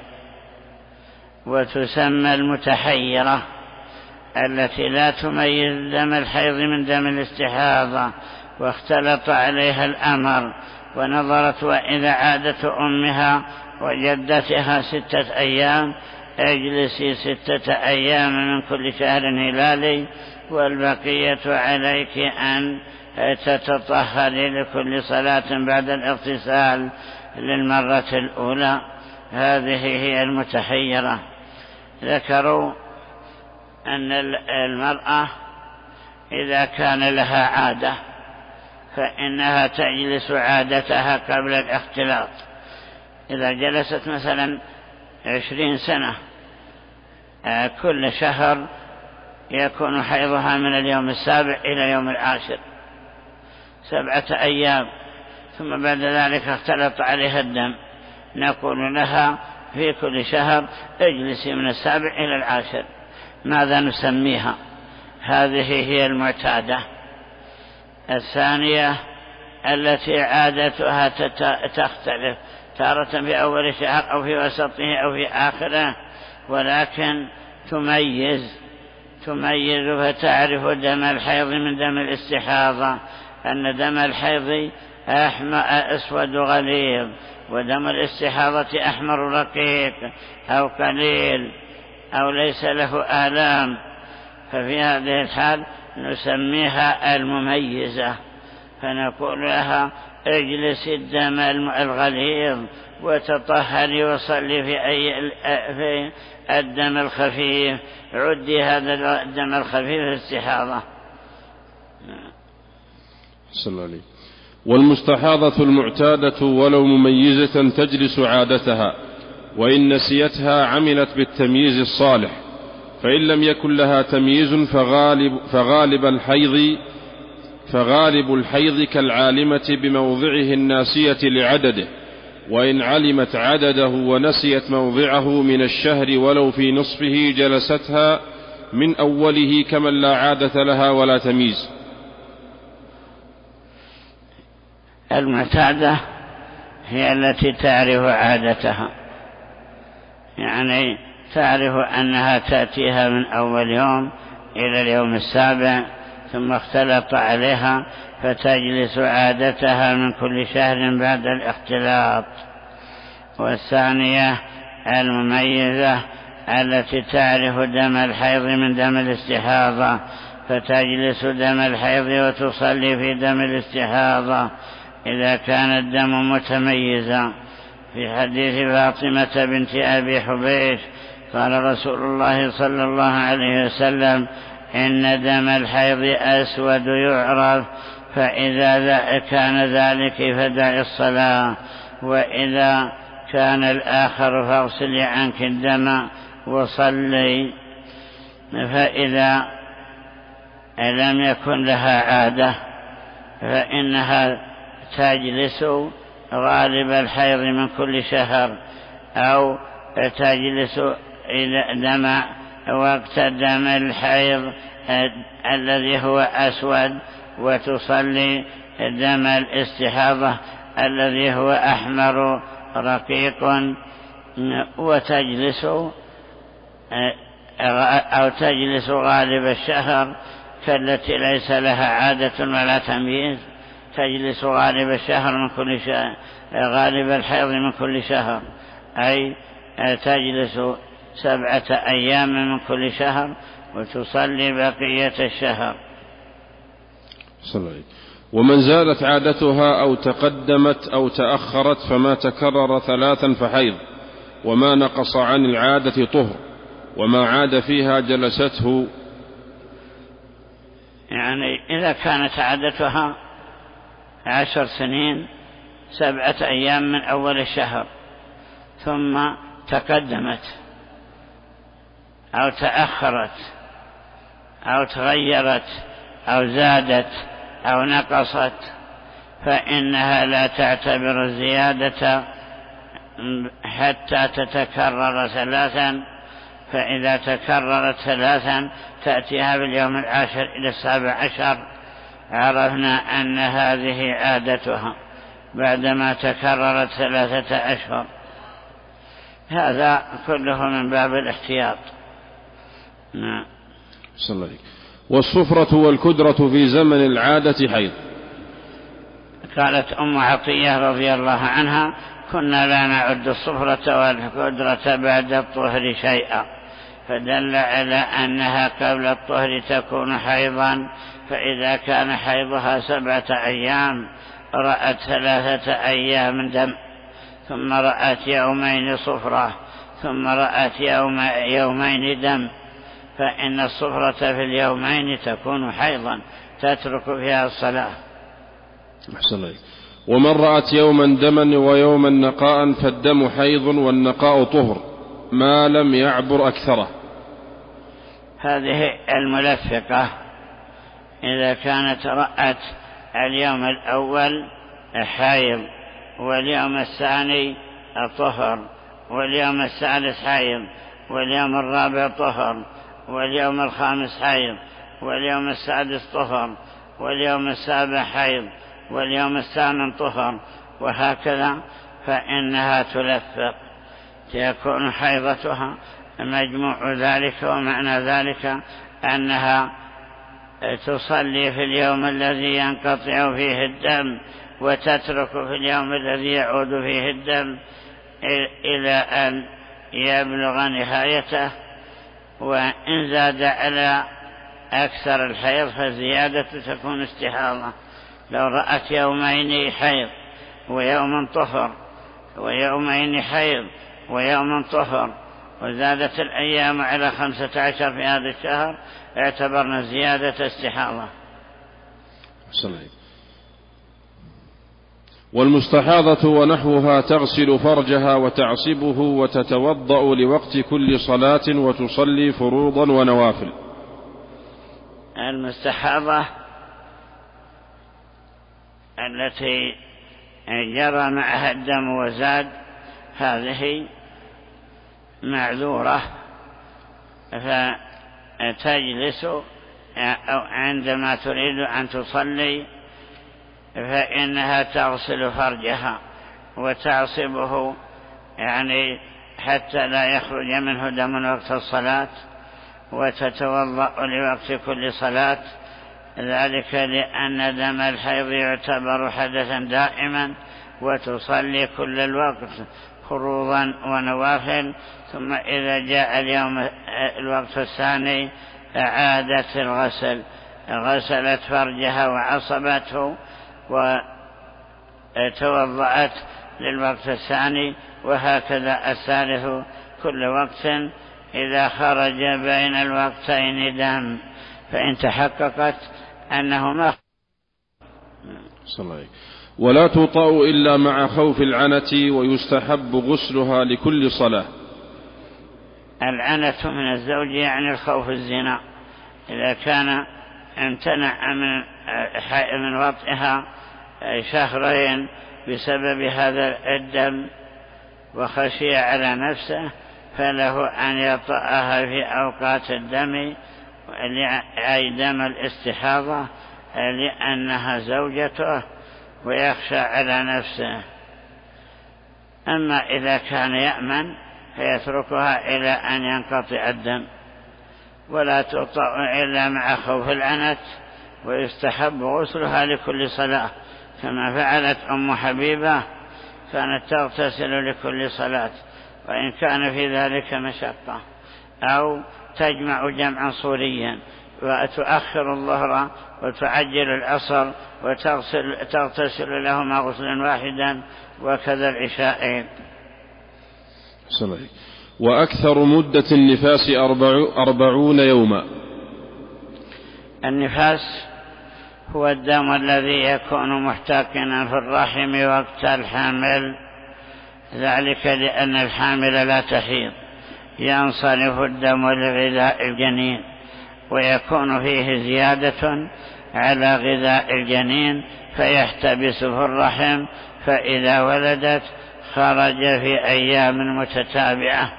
وتسمى المتحيرة التي لا تميز دم الحيض من دم الاستحاضة واختلط عليها الأمر، ونظرت وإذا عادت أمها وجدتها 6 أيام اجلسي 6 أيام من كل شهر هلالي، والبقية عليك أن تتطهري لكل صلاة بعد الاغتسال للمرة الأولى. هذه هي المتحيرة. ذكروا أن المرأة إذا كان لها عادة فإنها تجلس عادتها قبل الاختلاط. إذا جلست مثلا 20 سنة كل شهر يكون حيضها من اليوم 7 إلى يوم 10 7 أيام، ثم بعد ذلك اختلط عليها الدم، نقول لها في كل شهر اجلسي من 7 إلى 10. ماذا نسميها؟ هذه هي المعتادة. الثانية التي عادتها تختلف، تارة في أول شهر أو في وسطه أو في آخره، ولكن تميز فتعرف دم الحيض من دم الاستحاضة، أن دم الحيض أسود غليظ، ودم الاستحاضة أحمر رقيق أو قليل أو ليس له آلام. ففي هذه الحال نسميها المميزة، فنقول لها اجلسي الدم الغليظ وتطهري وصلي في الدم الخفيف، عدي هذا الدم الخفيف الاستحاضة. صلى الله عليه. والمستحاضة المعتادة ولو مميزة تجلس عادتها، وإن نسيتها عملت بالتمييز الصالح، فإن لم يكن لها تمييز فغالب الحيض كالعالمة بموضعه الناسية لعدده، وإن علمت عدده ونسيت موضعه من الشهر ولو في نصفه جلستها من أوله كمن لا عادة لها ولا تمييز. المعتادة هي التي تعرف عادتها، يعني تعرف أنها تأتيها من أول يوم إلى اليوم 7 ثم اختلط عليها فتجلس عادتها من كل شهر بعد الاختلاط. والثانية المميزة التي تعرف دم الحيض من دم الاستحاضة فتجلس دم الحيض وتصلي في دم الاستحاضة إذا كان الدم متميزا. في حديث فاطمة بنت أبي حبيش قال رسول الله صلى الله عليه وسلم: إن دم الحيض أسود يعرف، فإذا كان ذلك فدع الصلاة، وإذا كان الآخر فاغسلي عنك الدم وصلي. فإذا لم يكن لها عادة فإنها تجلس غالب الحيض من كل شهر، أو تجلس دم وقت دم الحيض الذي هو أسود، وتصلي دم الاستحاضة الذي هو أحمر رقيق، وتجلس أو تجلس غالب الشهر كالتي ليس لها عادة ولا تمييز، تجلس غالب الشهر من كل شهر، غالب الحيض من كل شهر، أي تجلس 7 أيام من كل شهر وتصلي بقية الشهر. صلى. ومن زالت عادتها أو تقدمت أو تأخرت فما تكرر 3 فحيض، وما نقص عن العادة طهر، وما عاد فيها جلسته. يعني إذا كانت عادتها 10 سنين 7 أيام من أول الشهر، ثم تقدمت أو تأخرت أو تغيرت أو زادت أو نقصت، فإنها لا تعتبر الزيادة حتى تتكرر 3، فإذا تكررت 3 تأتيها باليوم 10 إلى 17، عرفنا أن هذه عادتها بعدما تكررت 3 أشهر. هذا كله من باب الاحتياط. نعم. صلى الله عليه. والصفرة والكدرة في زمن العادة حيض. قالت أم عطية رضي الله عنها: كنا لا نعد الصفرة والكدرة بعد الطهر شيئا، فدل على أنها قبل الطهر تكون حيضا. فإذا كان حيضها 7 أيام رأت 3 أيام دم، ثم رأت يومين صفرة، ثم رأت يومين دم، فإن الصفرة في اليومين تكون حيضا تترك فيها الصلاة. أحسن الله. ومن رأت يوما دما ويوما نقاء فالدم حيض والنقاء طهر ما لم يعبر أكثره. هذه الملفقة إذا كانت رأت اليوم الأول حيض، واليوم الثاني طهر، واليوم الثالث حيض، واليوم الرابع طهر، واليوم الخامس حيض، واليوم السادس طهر، واليوم السابع حيض، واليوم الثامن طهر، وهكذا، فإنها تلفق، تكون حيضتها مجموع ذلك. ومعنى ذلك أنها تصلي في اليوم الذي ينقطع فيه الدم، وتترك في اليوم الذي يعود فيه الدم إلى أن يبلغ نهايته. وإن زاد على أكثر الحيض فالزيادة تكون استحاضة. لو رأت يومين حيض ويوم طهر، ويومين حيض ويوم طهر، وزادت الأيام على 15 في هذا الشهر، اعتبرنا زيادة استحاضة. والمستحاضة ونحوها تغسل فرجها وتعصبه وتتوضأ لوقت كل صلاة وتصلي فروضا ونوافل. المستحاضة التي جرى معها الدم وزاد، هذه معذورة، فتجلس أو عندما تريد أن تصلي فإنها تغسل فرجها وتعصبه، يعني حتى لا يخرج منه دم وقت الصلاة، وتتوضأ لوقت كل صلاة، ذلك لأن دم الحيض يعتبر حدثا دائما، وتصلي كل الوقت فروضا ونوافل. ثم إذا جاء الوقت الثاني أعادت الغسل، غسلت فرجها وعصبته وتوضأت للوقت الثاني، وهكذا الثالث كل وقت إذا خرج بين الوقتين دم، فإن تحققت أنهما. ولا توطأ إلا مع خوف العنة، ويستحب غسلها لكل صلاة. العنة من الزوج يعني الخوف الزنا، إذا كان امتنع من وطئها 2 شهر بسبب هذا الدم وخشي على نفسه، فله أن يطأها في أوقات الدم، أي دم الاستحاضة، لأنها زوجته ويخشى على نفسه. أما إذا كان يأمن فيتركها إلى أن ينقطع الدم. ولا تطأ إلا مع خوف العنت، ويستحب غسلها لكل صلاة، كما فعلت أم حبيبة، كانت تغتسل لكل صلاة، وإن كان في ذلك مشقة، أو تجمع جمعا صوريا، وتؤخر الظهر وتعجل العصر وتغتسل لهما غسلا واحدا، وكذا العشاءين. وأكثر مدة النفاس 40 يوما. النفاس هو الدم الذي يكون محتقنا في الرحم وقت الحمل، ذلك لأن الحامل لا تحيض، ينصرف الدم لغذاء الجنين، ويكون فيه زيادة على غذاء الجنين فيحتبس في الرحم، فإذا ولدت خرج في أيام متتابعة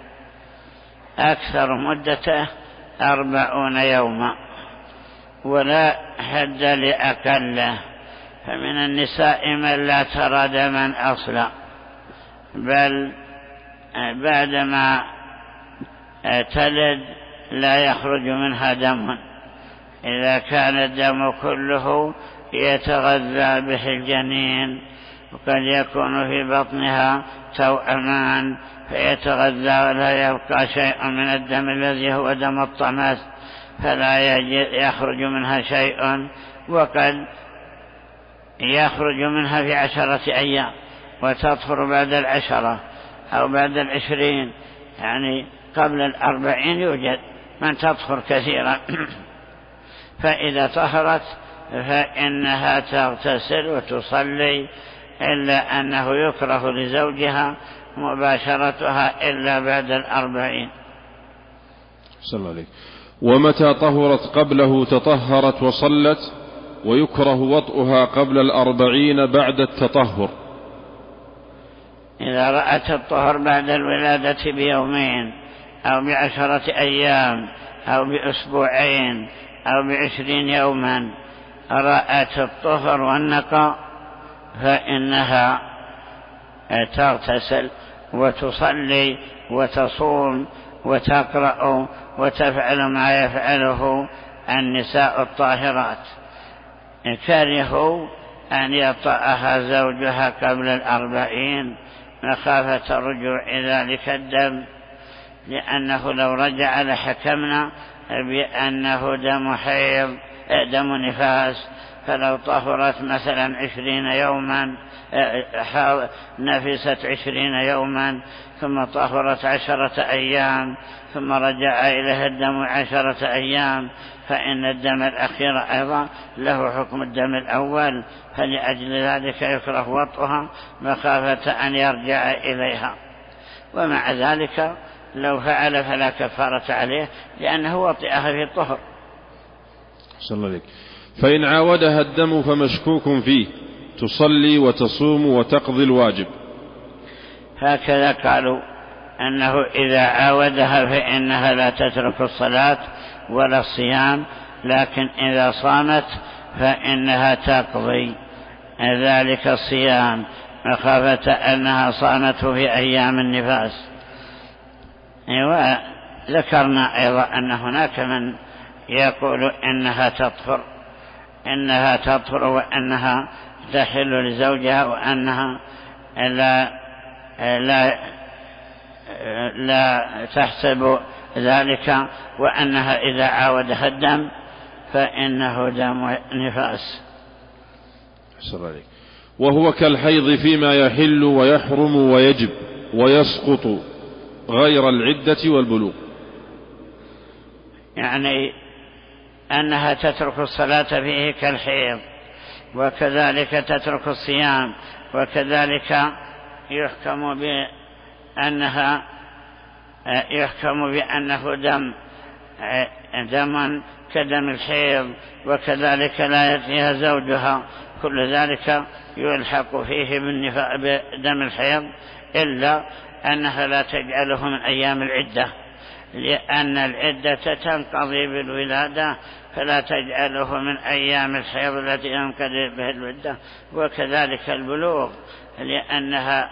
أكثر مدته 40 يوما، ولا حد لأقله. فمن النساء من لا ترى دما أصلا، بل بعدما تلد لا يخرج منها دم، إذا كان الدم كله يتغذى به الجنين، وقد يكون في بطنها توأمان فيتغذى ولا يبقى شيء من الدم الذي هو دم الطمس، فلا يخرج منها شيء، وقد يخرج منها في 10 أيام وتطهر بعد 10 أو بعد 20، يعني قبل 40 يوجد من تطهر كثيرا. فإذا طهرت فإنها تغتسل وتصلي، إلا أنه يكره لزوجها مباشرتها إلا بعد 40. صلى الله عليه. ومتى طهرت قبله تطهرت وصلت، ويكره وطئها قبل 40 بعد التطهر. إذا رأت الطهر بعد الولادة ب2 أو ب10 أيام أو بأسبوعين أو ب20 يوما رأت الطهر والنقاء، فإنها تغتسل وتصلي وتصوم وتقرأ وتفعل ما يفعله النساء الطاهرات. كرهوا أن يطأها زوجها قبل 40 مخافة رجوع ذلك الدم، لأنه لو رجع لحكمنا بأنه دم حيض دم نفاس، فلو طهرت مثلا 20 يوما نفست 20 يوما ثم طهرت 10 أيام ثم رجع إليها الدم 10 أيام، فإن الدم الأخير أيضا له حكم الدم الأول، فلأجل ذلك يكره وطئها مخافة أن يرجع إليها. ومع ذلك لو فعل فلا كفارة عليه، لأنه وطئها في الطهر. صلى الله عليه. فإن عاودها الدم فمشكوك فيه، تصلي وتصوم وتقضي الواجب. هكذا قالوا أنه إذا عاودها فإنها لا تترك الصلاة ولا الصيام، لكن إذا صامت فإنها تقضي ذلك الصيام مخافة أنها صامته في أيام النفاس. وذكرنا أيضا أن هناك من يقول إنها تطهر وأنها تحل لزوجها، وأنها لا تحسب ذلك، وأنها إذا عاودها الدم فإنه دم نفاس. وهو كالحيض فيما يحل ويحرم ويجب ويسقط غير العدة والبلوغ، يعني أنها تترك الصلاة فيه كالحيض، وكذلك تترك الصيام، وكذلك يحكم بأنه دم كدم الحيض، وكذلك لا يأتيها زوجها، كل ذلك يلحق فيه بدم الحيض، إلا أنها لا تجعله من أيام العدة، لأن العدة تنقضي بالولادة، فلا تجعله من أيام الحيض التي ينقضي بها العدة. وكذلك البلوغ، لأنها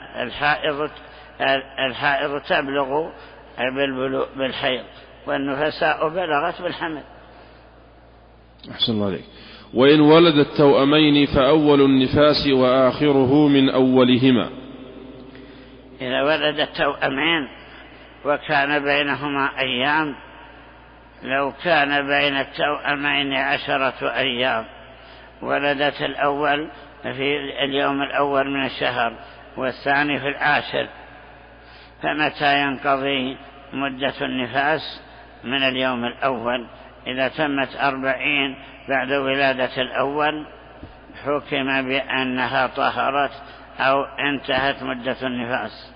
الحائض تبلغ بالحيض، والنفساء بلغت بالحمل. أحسن الله عليك. وإن ولد التوأمين فأول النفاس وآخره من أولهما. إذا ولد التوأمين وكان بينهما أيام، لو كان بين التوأمين 10 أيام، ولدت الأول في اليوم الأول من الشهر والثاني في 10، فمتى ينقضي مدة النفاس؟ من اليوم الأول. إذا تمت 40 بعد ولادة الأول حكم بأنها طهرت أو انتهت مدة النفاس.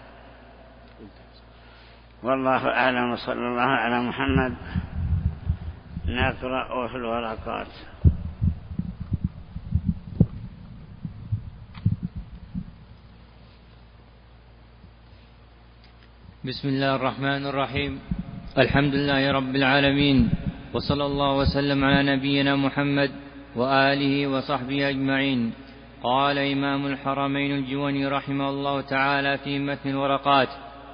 والله أعلم، صلى الله على محمد. نقرأ في الورقات. بسم الله الرحمن الرحيم. الحمد لله رب العالمين، وصلى الله وسلم على نبينا محمد وآله وصحبه أجمعين. قال إمام الحرمين الجويني رحمه الله تعالى في متن الورقات: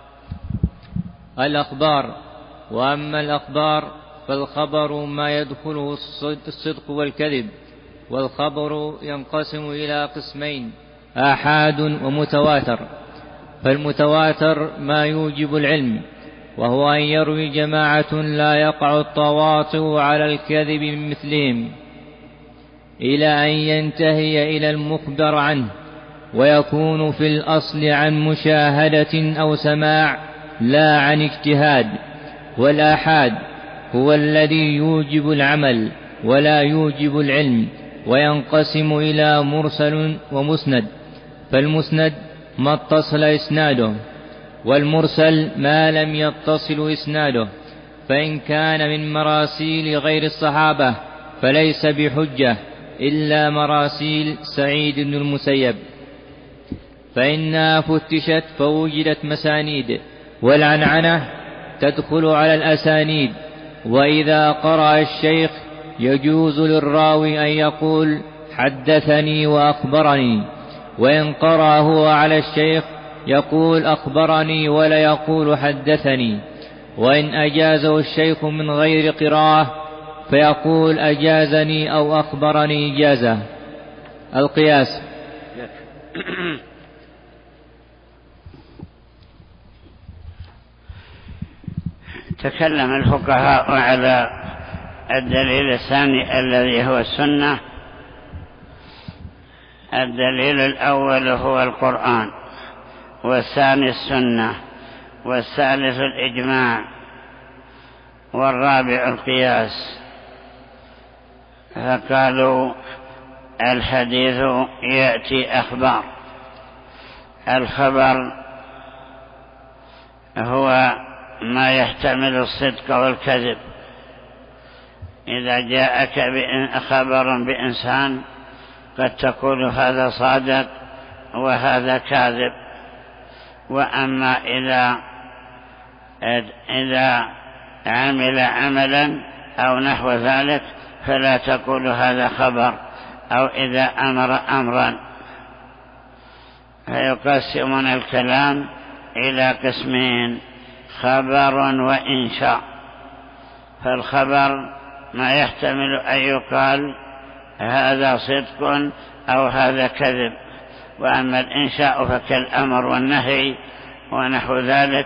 الأخبار. وأما الأخبار فالخبر ما يدخله الصدق والكذب، والخبر ينقسم إلى قسمين: آحاد ومتواتر. فالمتواتر ما يوجب العلم، وهو أن يروي جماعة لا يقع التواطؤ على الكذب من مثلهم، إلى أن ينتهي إلى المخبر عنه، ويكون في الأصل عن مشاهدة أو سماع لا عن اجتهاد. والآحاد هو الذي يوجب العمل ولا يوجب العلم، وينقسم إلى مرسل ومسند. فالمسند ما اتصل إسناده، والمرسل ما لم يتصل إسناده، فإن كان من مراسيل غير الصحابة فليس بحجة إلا مراسيل سعيد بن المسيب، فإنها فتشت فوجدت مسانيد، والعنعنة تدخل على الأسانيد. وإذا قرأ الشيخ يجوز للراوي أن يقول حدثني وأخبرني، وإن قرأ هو على الشيخ يقول أخبرني ولا يقول حدثني. وإن أجازه الشيخ من غير قراءة فيقول أجازني أو أخبرني إجازة. القياس. تكلم الفقهاء على الدليل الثاني الذي هو السنة. الدليل الأول هو القرآن، والثاني السنة، والثالث الإجماع، والرابع القياس. فقالوا الحديث يأتي أخبار. الخبر هو ما يحتمل الصدق والكذب. إذا جاءك خبر بإنسان قد تقول هذا صادق وهذا كاذب. وأما إذا عمل عملا أو نحو ذلك فلا تقول هذا خبر، أو إذا أمر أمرا. فيقسمون الكلام إلى قسمين: خبر وإنشاء. فالخبر ما يحتمل أن يقال هذا صدق أو هذا كذب. وأما الإنشاء فكالأمر والنهي ونحو ذلك.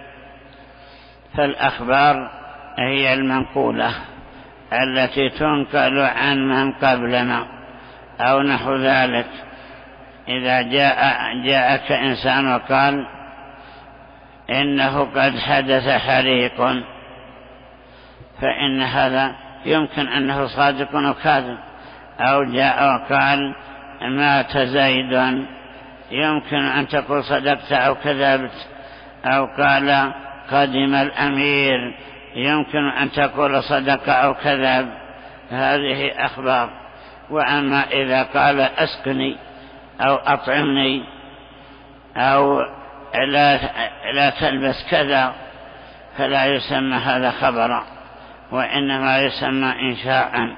فالأخبار هي المنقولة التي تنقل عن من قبلنا أو نحو ذلك. إذا جاءك إنسان وقال إنه قد حدث حريق، فإن هذا يمكن أنه صادق أو كاذب. أو جاء وقال مات زيد، يمكن أن تقول صدقت أو كذبت. أو قال قدم الأمير، يمكن أن تقول صدق أو كذب. هذه أخبار. وأما إذا قال أسقني أو أطعمني أو لا تلبس كذا فلا يسمى هذا خبرا، وإنما يسمى إنشاء.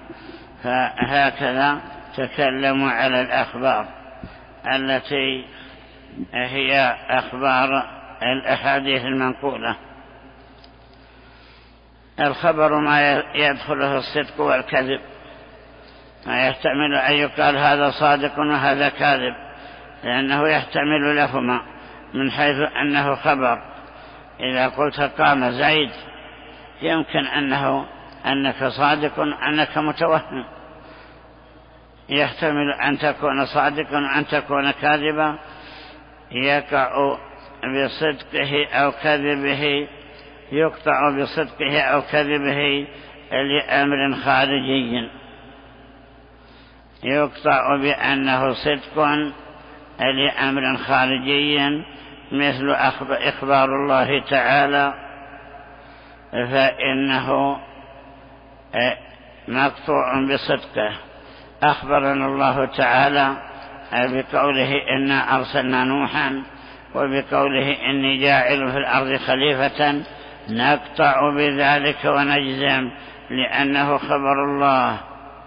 فهكذا تكلموا على الأخبار التي هي أخبار الأحاديث المنقولة. الخبر ما يدخله الصدق والكذب، ما يحتمل أن يقال هذا صادق وهذا كاذب، لأنه يحتمل لهما من حيث أنه خبر. إذا قلت قام زيد يمكن أنك صادق أنك متوهم، يحتمل أن تكون صادقا وأن تكون كاذبا، يقع بصدقه أو كذبه، يقطع بصدقه أو كذبه لأمر خارجي، يقطع بأنه صدق لأمر خارجي مثل إخبار الله تعالى، فإنه مقطوع بصدقه. أخبرنا الله تعالى بقوله إنا أرسلنا نوحا وبقوله إني جاعل في الأرض خليفة نقطع بذلك ونجزم، لأنه خبر الله.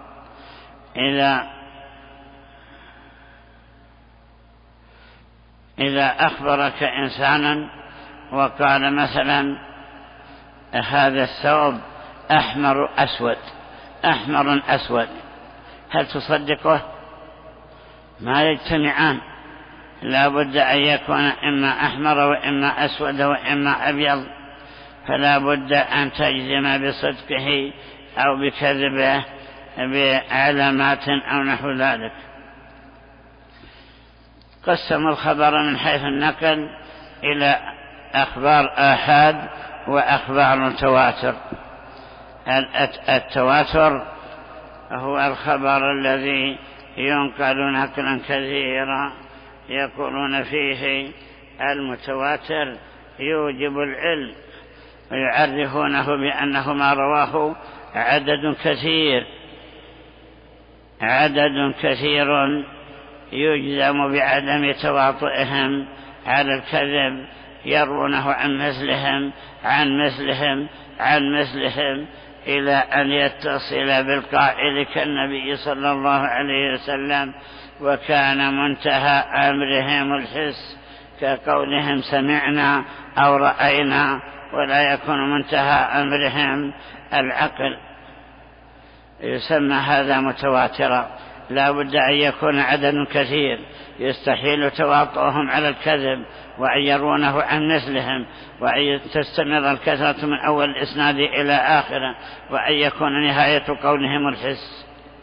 إذا أخبرك إنسانا وقال مثلا هذا الثوب أحمر أسود، هل تصدقه؟ ما يجتمعان، لا بد أن يكون إما أحمر وإما أسود وإما أبيض، فلا بد أن تجزم بصدقه أو بكذبه بعلامات أو نحو ذلك. قسم الخبر من حيث النقل إلى أخبار آحاد وأخبار تواتر. التواتر هو الخبر الذي ينقل نقلا كثيرا يقولون فيه المتواتر يوجب العلم، ويعرفونه بأنه ما رواه عدد كثير يجزم بعدم تواطئهم على الكذب، يرونه عن مثلهم إلى أن يتصل بالقائل كالنبي صلى الله عليه وسلم، وكان منتهى أمرهم الحس كقولهم سمعنا أو رأينا، ولا يكون منتهى أمرهم العقل. يسمى هذا متواترا. لا بد أن يكون عدد كثير يستحيل تواطؤهم على الكذب، وأن يرونه عن مثلهم، وأن تستمر الكثرة من أول الإسناد إلى آخره، وأن يكون نهاية قولهم الحس.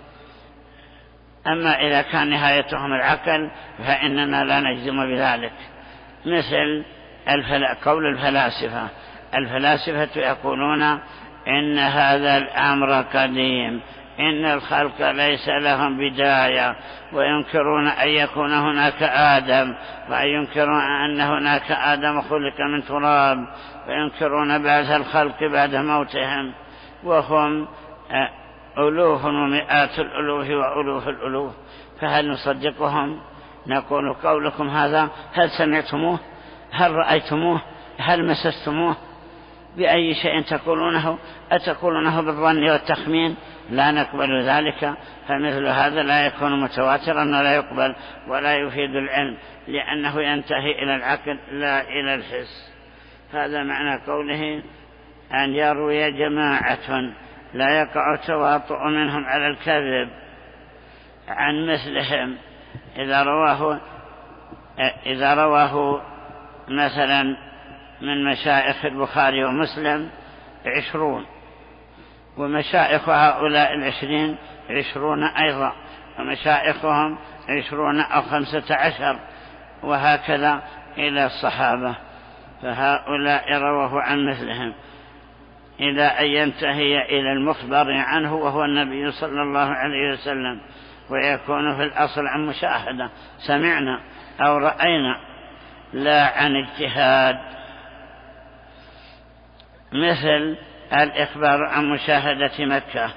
أما إذا كان نهايتهم العقل فإننا لا نجزم بذلك، مثل قول الفلاسفة يقولون إن هذا الأمر قديم، إن الخلق ليس لهم بداية، وينكرون أن يكون هناك آدم، وينكرون أن هناك آدم خلق من تراب، وينكرون بعث الخلق بعد موتهم، وهم ألوف ومئات الألوف وألوف الألوف. فهل نصدقهم؟ نقول قولكم هذا هل سمعتموه؟ هل رأيتموه؟ هل مسستموه؟ بأي شيء تقولونه؟ أتقولونه بالظن والتخمين؟ لا نقبل ذلك. فمثل هذا لا يكون متواترا ولا يقبل ولا يفيد العلم، لأنه ينتهي إلى العقل لا إلى الحس. هذا معنى قوله أن يروي جماعة لا يقع تواطؤ منهم على الكذب عن مثلهم. إذا رواه مثلا من مشايخ البخاري ومسلم 20، ومشايخ هؤلاء 20 أيضا، ومشايخهم 20 أو 15، وهكذا إلى الصحابة، فهؤلاء رواه عن مثلهم إلى أن ينتهي إلى المخبر عنه وهو النبي صلى الله عليه وسلم، ويكون في الأصل عن مشاهدة، سمعنا أو رأينا، لا عن اجتهاد. مثل الإخبار عن مشاهدة مكة،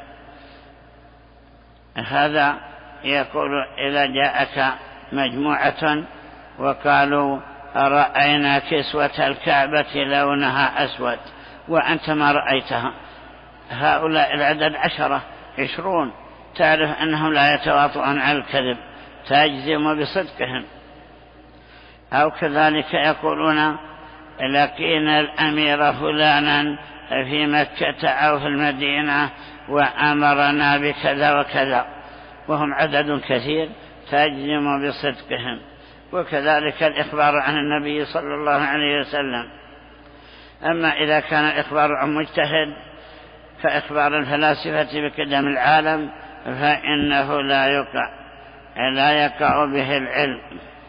هذا يقول إذا جاءك مجموعة وقالوا رأينا كسوة الكعبة لونها أسود وأنت ما رأيتها، هؤلاء العدد 10 20، تعرف أنهم لا يتواطؤون على الكذب، تجزم بصدقهم. أو كذلك يقولون لقينا الأمير فلانا في مكة أو في المدينة وأمرنا بكذا وكذا، وهم عدد كثير، تجزم بصدقهم. وكذلك الإخبار عن النبي صلى الله عليه وسلم. أما إذا كان الإخبار عن مجتهد فإخبار الفلاسفة بقدم العالم فإنه لا يقع به العلم.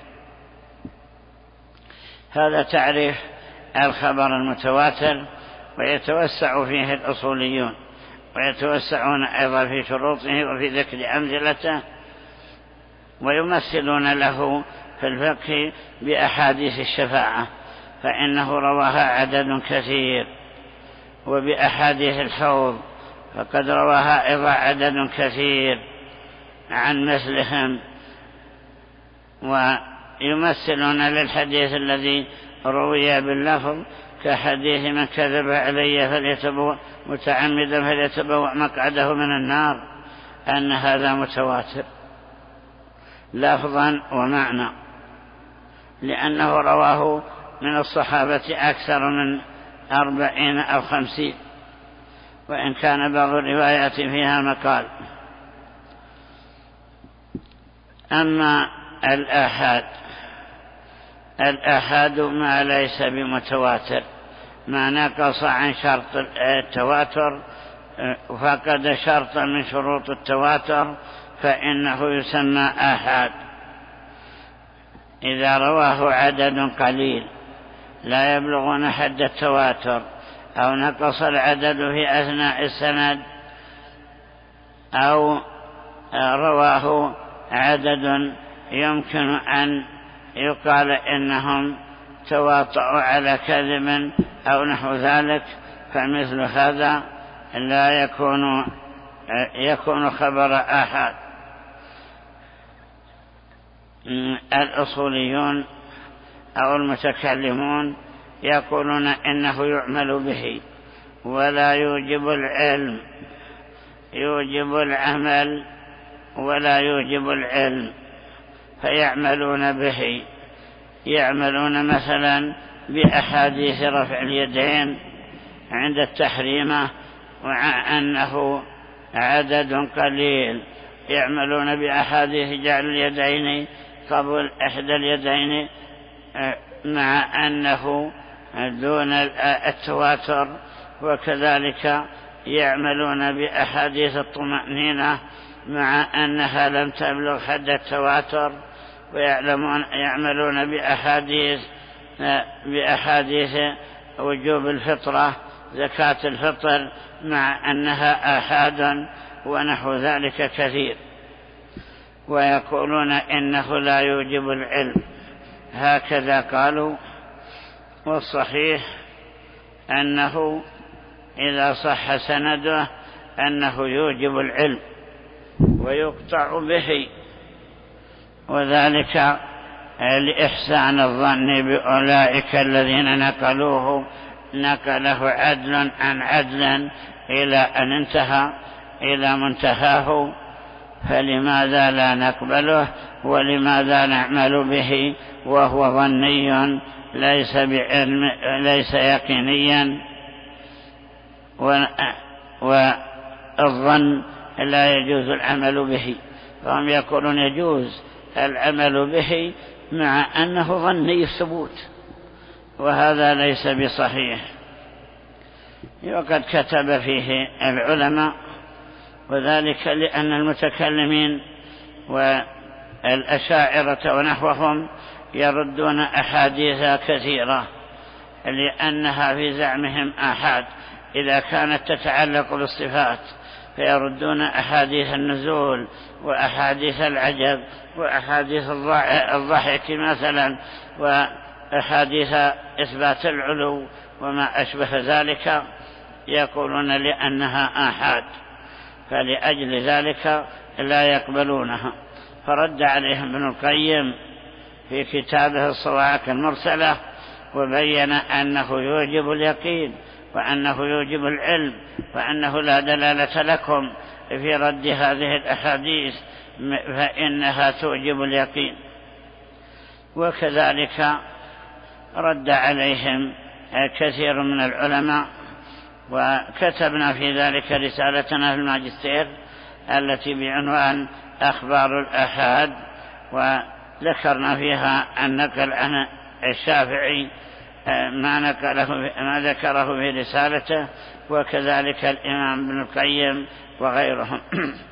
هذا تعريف الخبر المتواتر، ويتوسع فيه الأصوليون، ويتوسعون أيضا في شروطه وفي ذكر أمثلته، ويمثلون له في الفقه بأحاديث الشفاعة، فإنه رواها عدد كثير، وبأحاديث الحوض فقد رواها أيضا عدد كثير عن مثلهم. ويمثلون للحديث الذي روي باللفظ كحديث من كذب علي متعمدا فليتبوأ مقعده من النار، أن هذا متواتر لفظا ومعنى، لأنه رواه من الصحابة أكثر من 40 أو 50، وإن كان بعض الروايات فيها مقال. أما الآحاد ما ليس بمتواتر، ما نقص عن شرط التواتر فقد شرطا من شروط التواتر فإنه يسمى آحاد. إذا رواه عدد قليل لا يبلغون حد التواتر، أو نقص العدد في أثناء السند، أو رواه عدد يمكن أن يقال إنهم تواطؤوا على كذب أو نحو ذلك، فمثل هذا لا يكون خبر آحاد. الأصوليون أو المتكلمون يقولون إنه يعمل به ولا يوجب العلم، يوجب العمل ولا يوجب العلم، فيعملون به. يعملون مثلا بأحاديث رفع اليدين عند التحريمة ومع أنه عدد قليل، يعملون بأحاديث جعل اليدين قبل إحدى اليدين مع أنه دون التواتر، وكذلك يعملون بأحاديث الطمأنينة مع أنها لم تبلغ حد التواتر، يعملون بأحاديث وجوب الفطرة زكاة الفطر مع أنها آحاد ونحو ذلك كثير، ويقولون إنه لا يوجب العلم. هكذا قالوا. والصحيح أنه إذا صح سنده أنه يوجب العلم ويقطع به، وذلك لإحسان الظن بأولئك الذين نقله عدل عن عدل إلى أن انتهى إلى منتهاه، فلماذا لا نقبله ولماذا نعمل به وهو ظني ليس بعلم ليس يقينيا؟ والظن لا يجوز العمل به، فهم يقولون يجوز العمل به مع أنه ظني الثبوت، وهذا ليس بصحيح. وقد كتب فيه العلماء، وذلك لأن المتكلمين والأشاعرة ونحوهم يردون أحاديث كثيرة لأنها في زعمهم آحاد إذا كانت تتعلق بالصفات، فيردون أحاديث النزول وأحاديث العجب وأحاديث الضحك مثلا وأحاديث إثبات العلو وما أشبه ذلك، يقولون لأنها آحاد، فلأجل ذلك لا يقبلونها. فرد عليهم ابن القيم في كتابه الصواعق المرسلة وبين أنه يوجب اليقين وأنه يوجب العلم، وأنه لا دلالة لكم في رد هذه الأحاديث فإنها توجب اليقين. وكذلك رد عليهم كثير من العلماء، وكتبنا في ذلك رسالتنا في الماجستير التي بعنوان أخبار الآحاد، وذكرنا فيها النقل عن الشافعي ما ذكره في رسالته، وكذلك الإمام ابن القيم وغيرهم.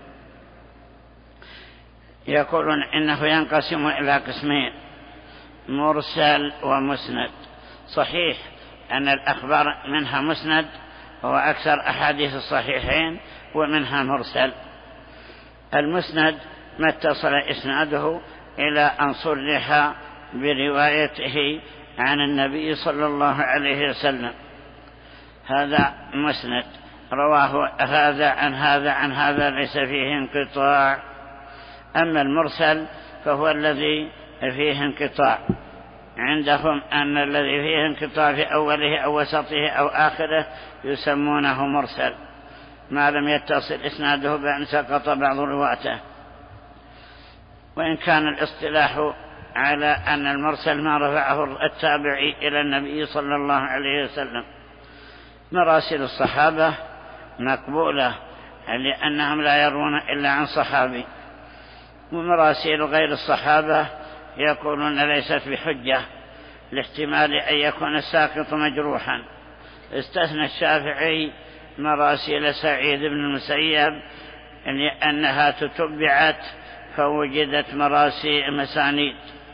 يقولون إنه ينقسم إلى قسمين: مرسل ومسند. صحيح أن الأخبار منها مسند هو أكثر أحاديث الصحيحين، ومنها مرسل. المسند ما اتصل إسناده إلى أن صرح بروايته عن النبي صلى الله عليه وسلم، هذا مسند، رواه هذا عن هذا عن هذا، ليس فيه انقطاع. أما المرسل فهو الذي فيه انقطاع، عندهم أن الذي فيه انقطاع في أوله أو وسطه أو آخره يسمونه مرسل ما لم يتصل إسناده بأن سقط بعض رواته. وإن كان الاصطلاح على أن المرسل ما رفعه التابعي إلى النبي صلى الله عليه وسلم. مراسل الصحابة مقبولة لأنهم لا يرون إلا عن صحابي، ومراسيل غير الصحابة يقولون ليست بحجة لاحتمال أن يكون الساقط مجروحا. استثنى الشافعي مراسيل سعيد بن المسيب لأنها تتبعت فوجدت مسانيد،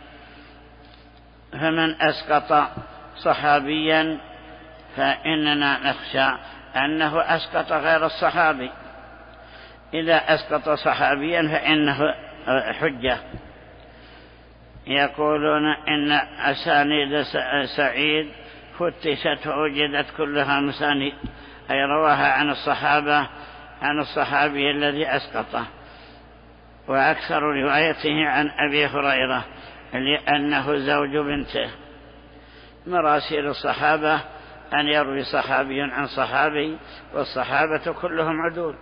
فمن أسقط صحابيا فإننا نخشى أنه أسقط غير الصحابي. إذا أسقط صحابيا فإنه حجة. يقولون إن أسانيد سعيد فتشت ووجدت كلها مسانيد، أي رواها عن الصحابي الذي أسقطه، وأكثر روايته عن أبي هريرة لأنه زوج بنته. مراسيل الصحابة أن يروي صحابي عن صحابي، والصحابة كلهم عدول.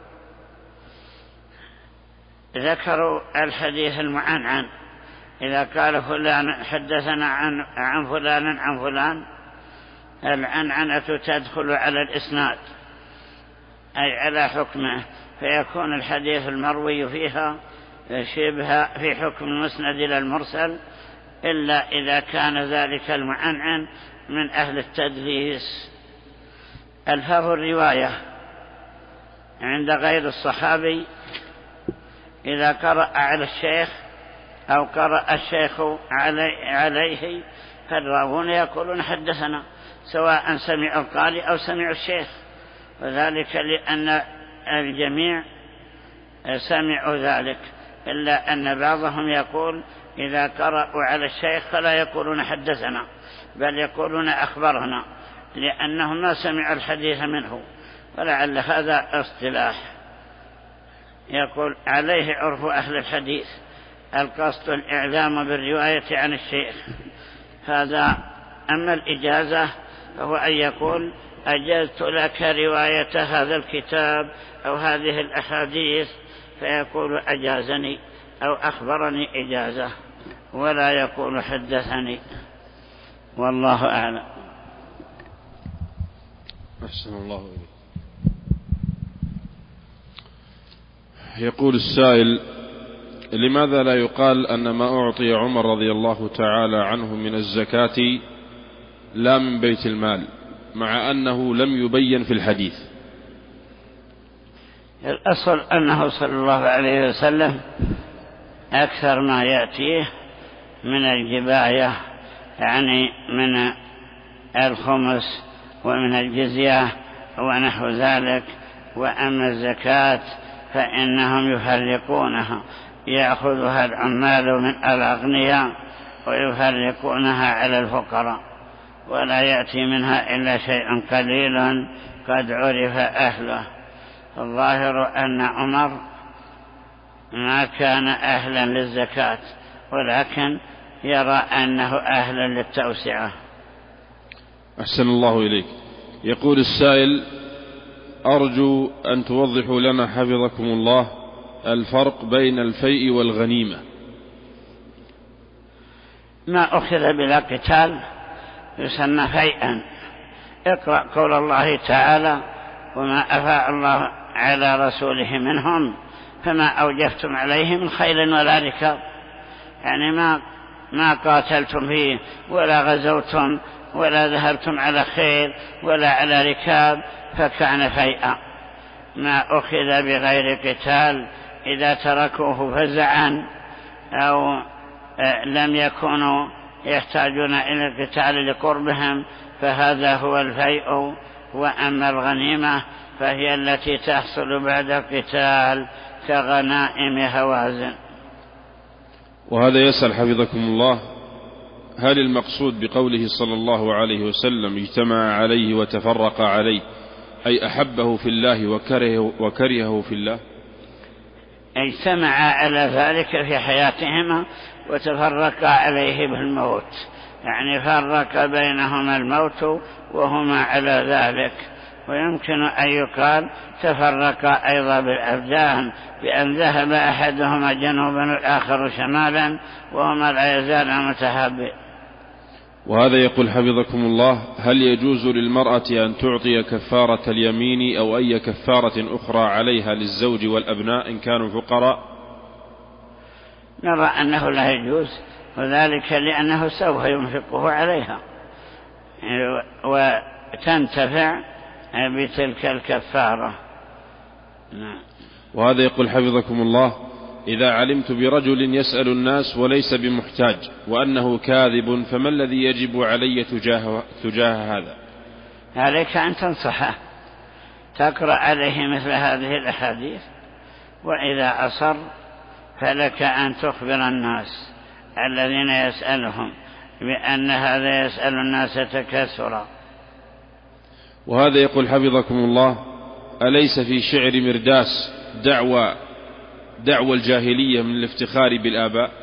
ذكروا الحديث المعنعن، إذا قال فلان حدثنا عن فلان عن فلان، العنعنة تدخل على الإسناد أي على حكمه، فيكون الحديث المروي فيها شبه في حكم المسند إلى المرسل، إلا إذا كان ذلك المعنعن من أهل التدليس. ألفاظ الرواية عند غير الصحابي إذا قرأ على الشيخ أو قرأ الشيخ عليه فالراوون يقولون حدثنا، سواء سمع القارئ أو سمع الشيخ، وذلك لأن الجميع سمعوا ذلك، إلا أن بعضهم يقول إذا قرأوا على الشيخ فلا يقولون حدثنا بل يقولون أخبرنا، لأنهم ما سمعوا الحديث منه، ولعل هذا اصطلاح. يقول عليه عرف أهل الحديث القصد الإعلام بالرواية عن الشيخ هذا. أما الإجازة فهو أن يقول أجزت لك رواية هذا الكتاب أو هذه الأحاديث، فيقول أجازني أو أخبرني إجازة، ولا يقول حدثني، والله أعلم. أحسن الله إليك. يقول السائل: لماذا لا يقال أن ما أعطي عمر رضي الله تعالى عنه من الزكاة لا من بيت المال، مع أنه لم يبين في الحديث؟ الأصل أنه صلى الله عليه وسلم أكثر ما يأتيه من الجباية، يعني من الخمس ومن الجزية ونحو ذلك. وأما الزكاة فإنهم يفرقونها، يأخذها العمال من الأغنياء ويفرقونها على الفقراء، ولا يأتي منها إلا شيء قليل قد عرف أهله. الظاهر أن عمر ما كان أهلا للزكاة، ولكن يرى أنه أهلا للتوسعة. أحسن الله إليك. يقول السائل: أرجو أن توضحوا لنا حفظكم الله الفرق بين الفيء والغنيمة. ما أخذ بلا قتال يسمى فيئا. اقرأ قول الله تعالى: وما أفاء الله على رسوله منهم فما أوجفتم عليه من خيل ولا ركاب، يعني ما قاتلتم فيه ولا غزوتم ولا ذهبتم على خيل ولا على ركاب فكان فيئا. ما أخذ بغير قتال إذا تركوه فزعا أو لم يكونوا يحتاجون إلى القتال لقربهم فهذا هو الفيء. وأما الغنيمة فهي التي تحصل بعد القتال كغنائم هوازن. وهذا يسأل حفظكم الله: هل المقصود بقوله صلى الله عليه وسلم اجتمع عليه وتفرق عليه أي أحبه في الله وكرهه في الله؟ اجتمعا على ذلك في حياتهما وتفرقا عليه بالموت، يعني فرق بينهما الموت وهما على ذلك. ويمكن أن يقال تفرقا أيضا بالأبدان، بأن ذهب أحدهما جنوبا والآخر شمالا وهما لا يزالان متهابئين. وهذا يقول حفظكم الله: هل يجوز للمرأة أن تعطي كفارة اليمين أو أي كفارة أخرى عليها للزوج والأبناء إن كانوا فقراء؟ نرى أنه لا يجوز، وذلك لأنه سوف ينفقه عليها وتنتفع بتلك الكفارة. وهذا يقول حفظكم الله: إذا علمت برجل يسأل الناس وليس بمحتاج وأنه كاذب، فما الذي يجب علي تجاه هذا؟ عليك أن تنصحه، تقرأ عليه مثل هذه الأحاديث، وإذا أصر فلك أن تخبر الناس الذين يسألهم بأن هذا يسأل الناس تكثرا. وهذا يقول حفظكم الله: أليس في شعر مرداس دعوى الجاهلية من الافتخار بالآباء؟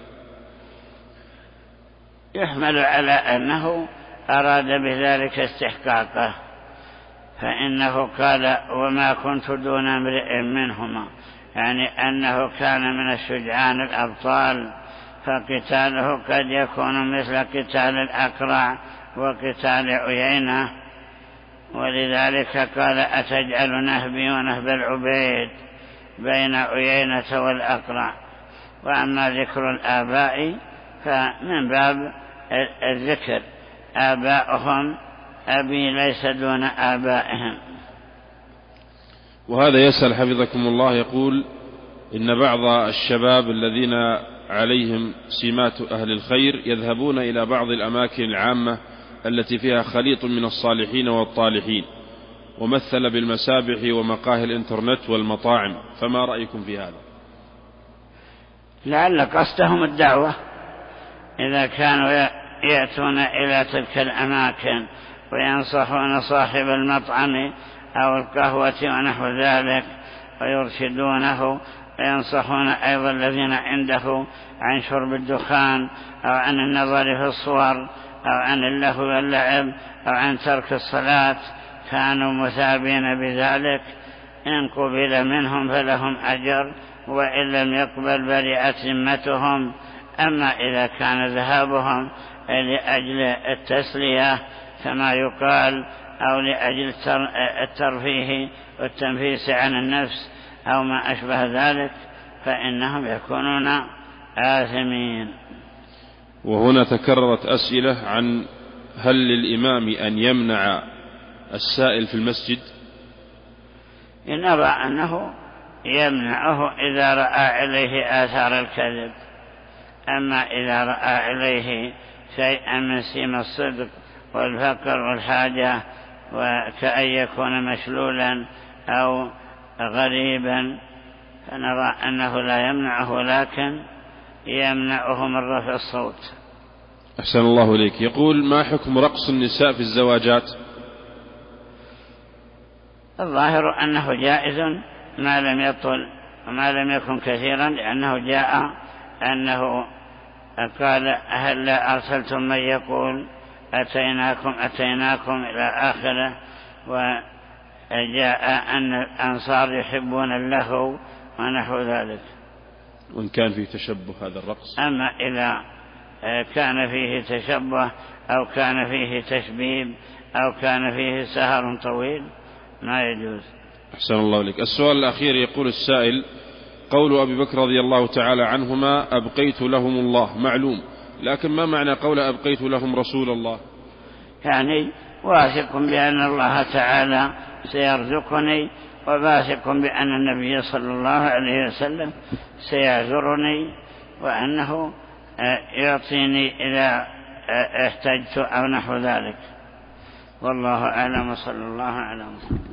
يحمل على أنه أراد بذلك استحقاقه، فإنه قال: وما كنت دون امرئ منهما، يعني أنه كان من الشجعان الأبطال، فقتاله قد يكون مثل قتال الأقرع وقتال عيينة. ولذلك قال: أتجعل نهبي ونهب العبيد بين عيينة والأقرع. وأما ذكر الآباء فمن باب الذكر، آباؤهم أبي ليس دون آبائهم. وهذا يسأل حفظكم الله يقول: إن بعض الشباب الذين عليهم سمات أهل الخير يذهبون إلى بعض الأماكن العامة التي فيها خليط من الصالحين والطالحين، ومثل بالمسابح ومقاهي الإنترنت والمطاعم، فما رأيكم في هذا؟ لعل قصدهم الدعوة، إذا كانوا يأتون إلى تلك الأماكن وينصحون صاحب المطعم أو القهوة ونحو ذلك ويرشدونه، وينصحون أيضا الذين عنده عن شرب الدخان أو عن النظر في الصور أو عن اللهو واللعب أو عن ترك الصلاة، كانوا مثابين بذلك. إن قبل منهم فلهم أجر، وإن لم يقبل برئت ذمتهم. أما إذا كان ذهابهم لأجل التسلية كما يقال، أو لأجل الترفيه والتنفيس عن النفس أو ما أشبه ذلك، فإنهم يكونون آثمين. وهنا تكررت أسئلة عن هل للإمام أن يمنع السائل في المسجد؟ نرى أنه يمنعه إذا رأى عليه آثار الكذب. أما إذا رأى عليه شيئا من سيم الصدق والفقر والحاجة، وكأن يكون مشلولا أو غريبا، فنرى أنه لا يمنعه، لكن يمنعه من رفع الصوت. أحسن الله إليك. يقول: ما حكم رقص النساء في الزواجات؟ الظاهر أنه جائز ما لم يطل وما لم يكن كثيرا، لأنه جاء أنه قال: هل لا أرسلتم من يقول أتيناكم إلى آخره. وجاء أن الأنصار يحبون اللهو ونحو ذلك. وإن كان فيه تشبه هذا الرقص. أما إذا كان فيه تشبه أو كان فيه تشبيب أو كان فيه سهر طويل ما يجوز. أحسن الله إليك. السؤال الأخير يقول السائل: قول أبي بكر رضي الله تعالى عنهما: أبقيت لهم الله، معلوم، لكن ما معنى قول أبقيت لهم رسول الله؟ يعني واثق بأن الله تعالى سيرزقني، وواثق بأن النبي صلى الله عليه وسلم سيعذرني، وأنه يعطيني إذا احتجت أو نحو ذلك. والله أعلم، صلى الله عليه وسلم.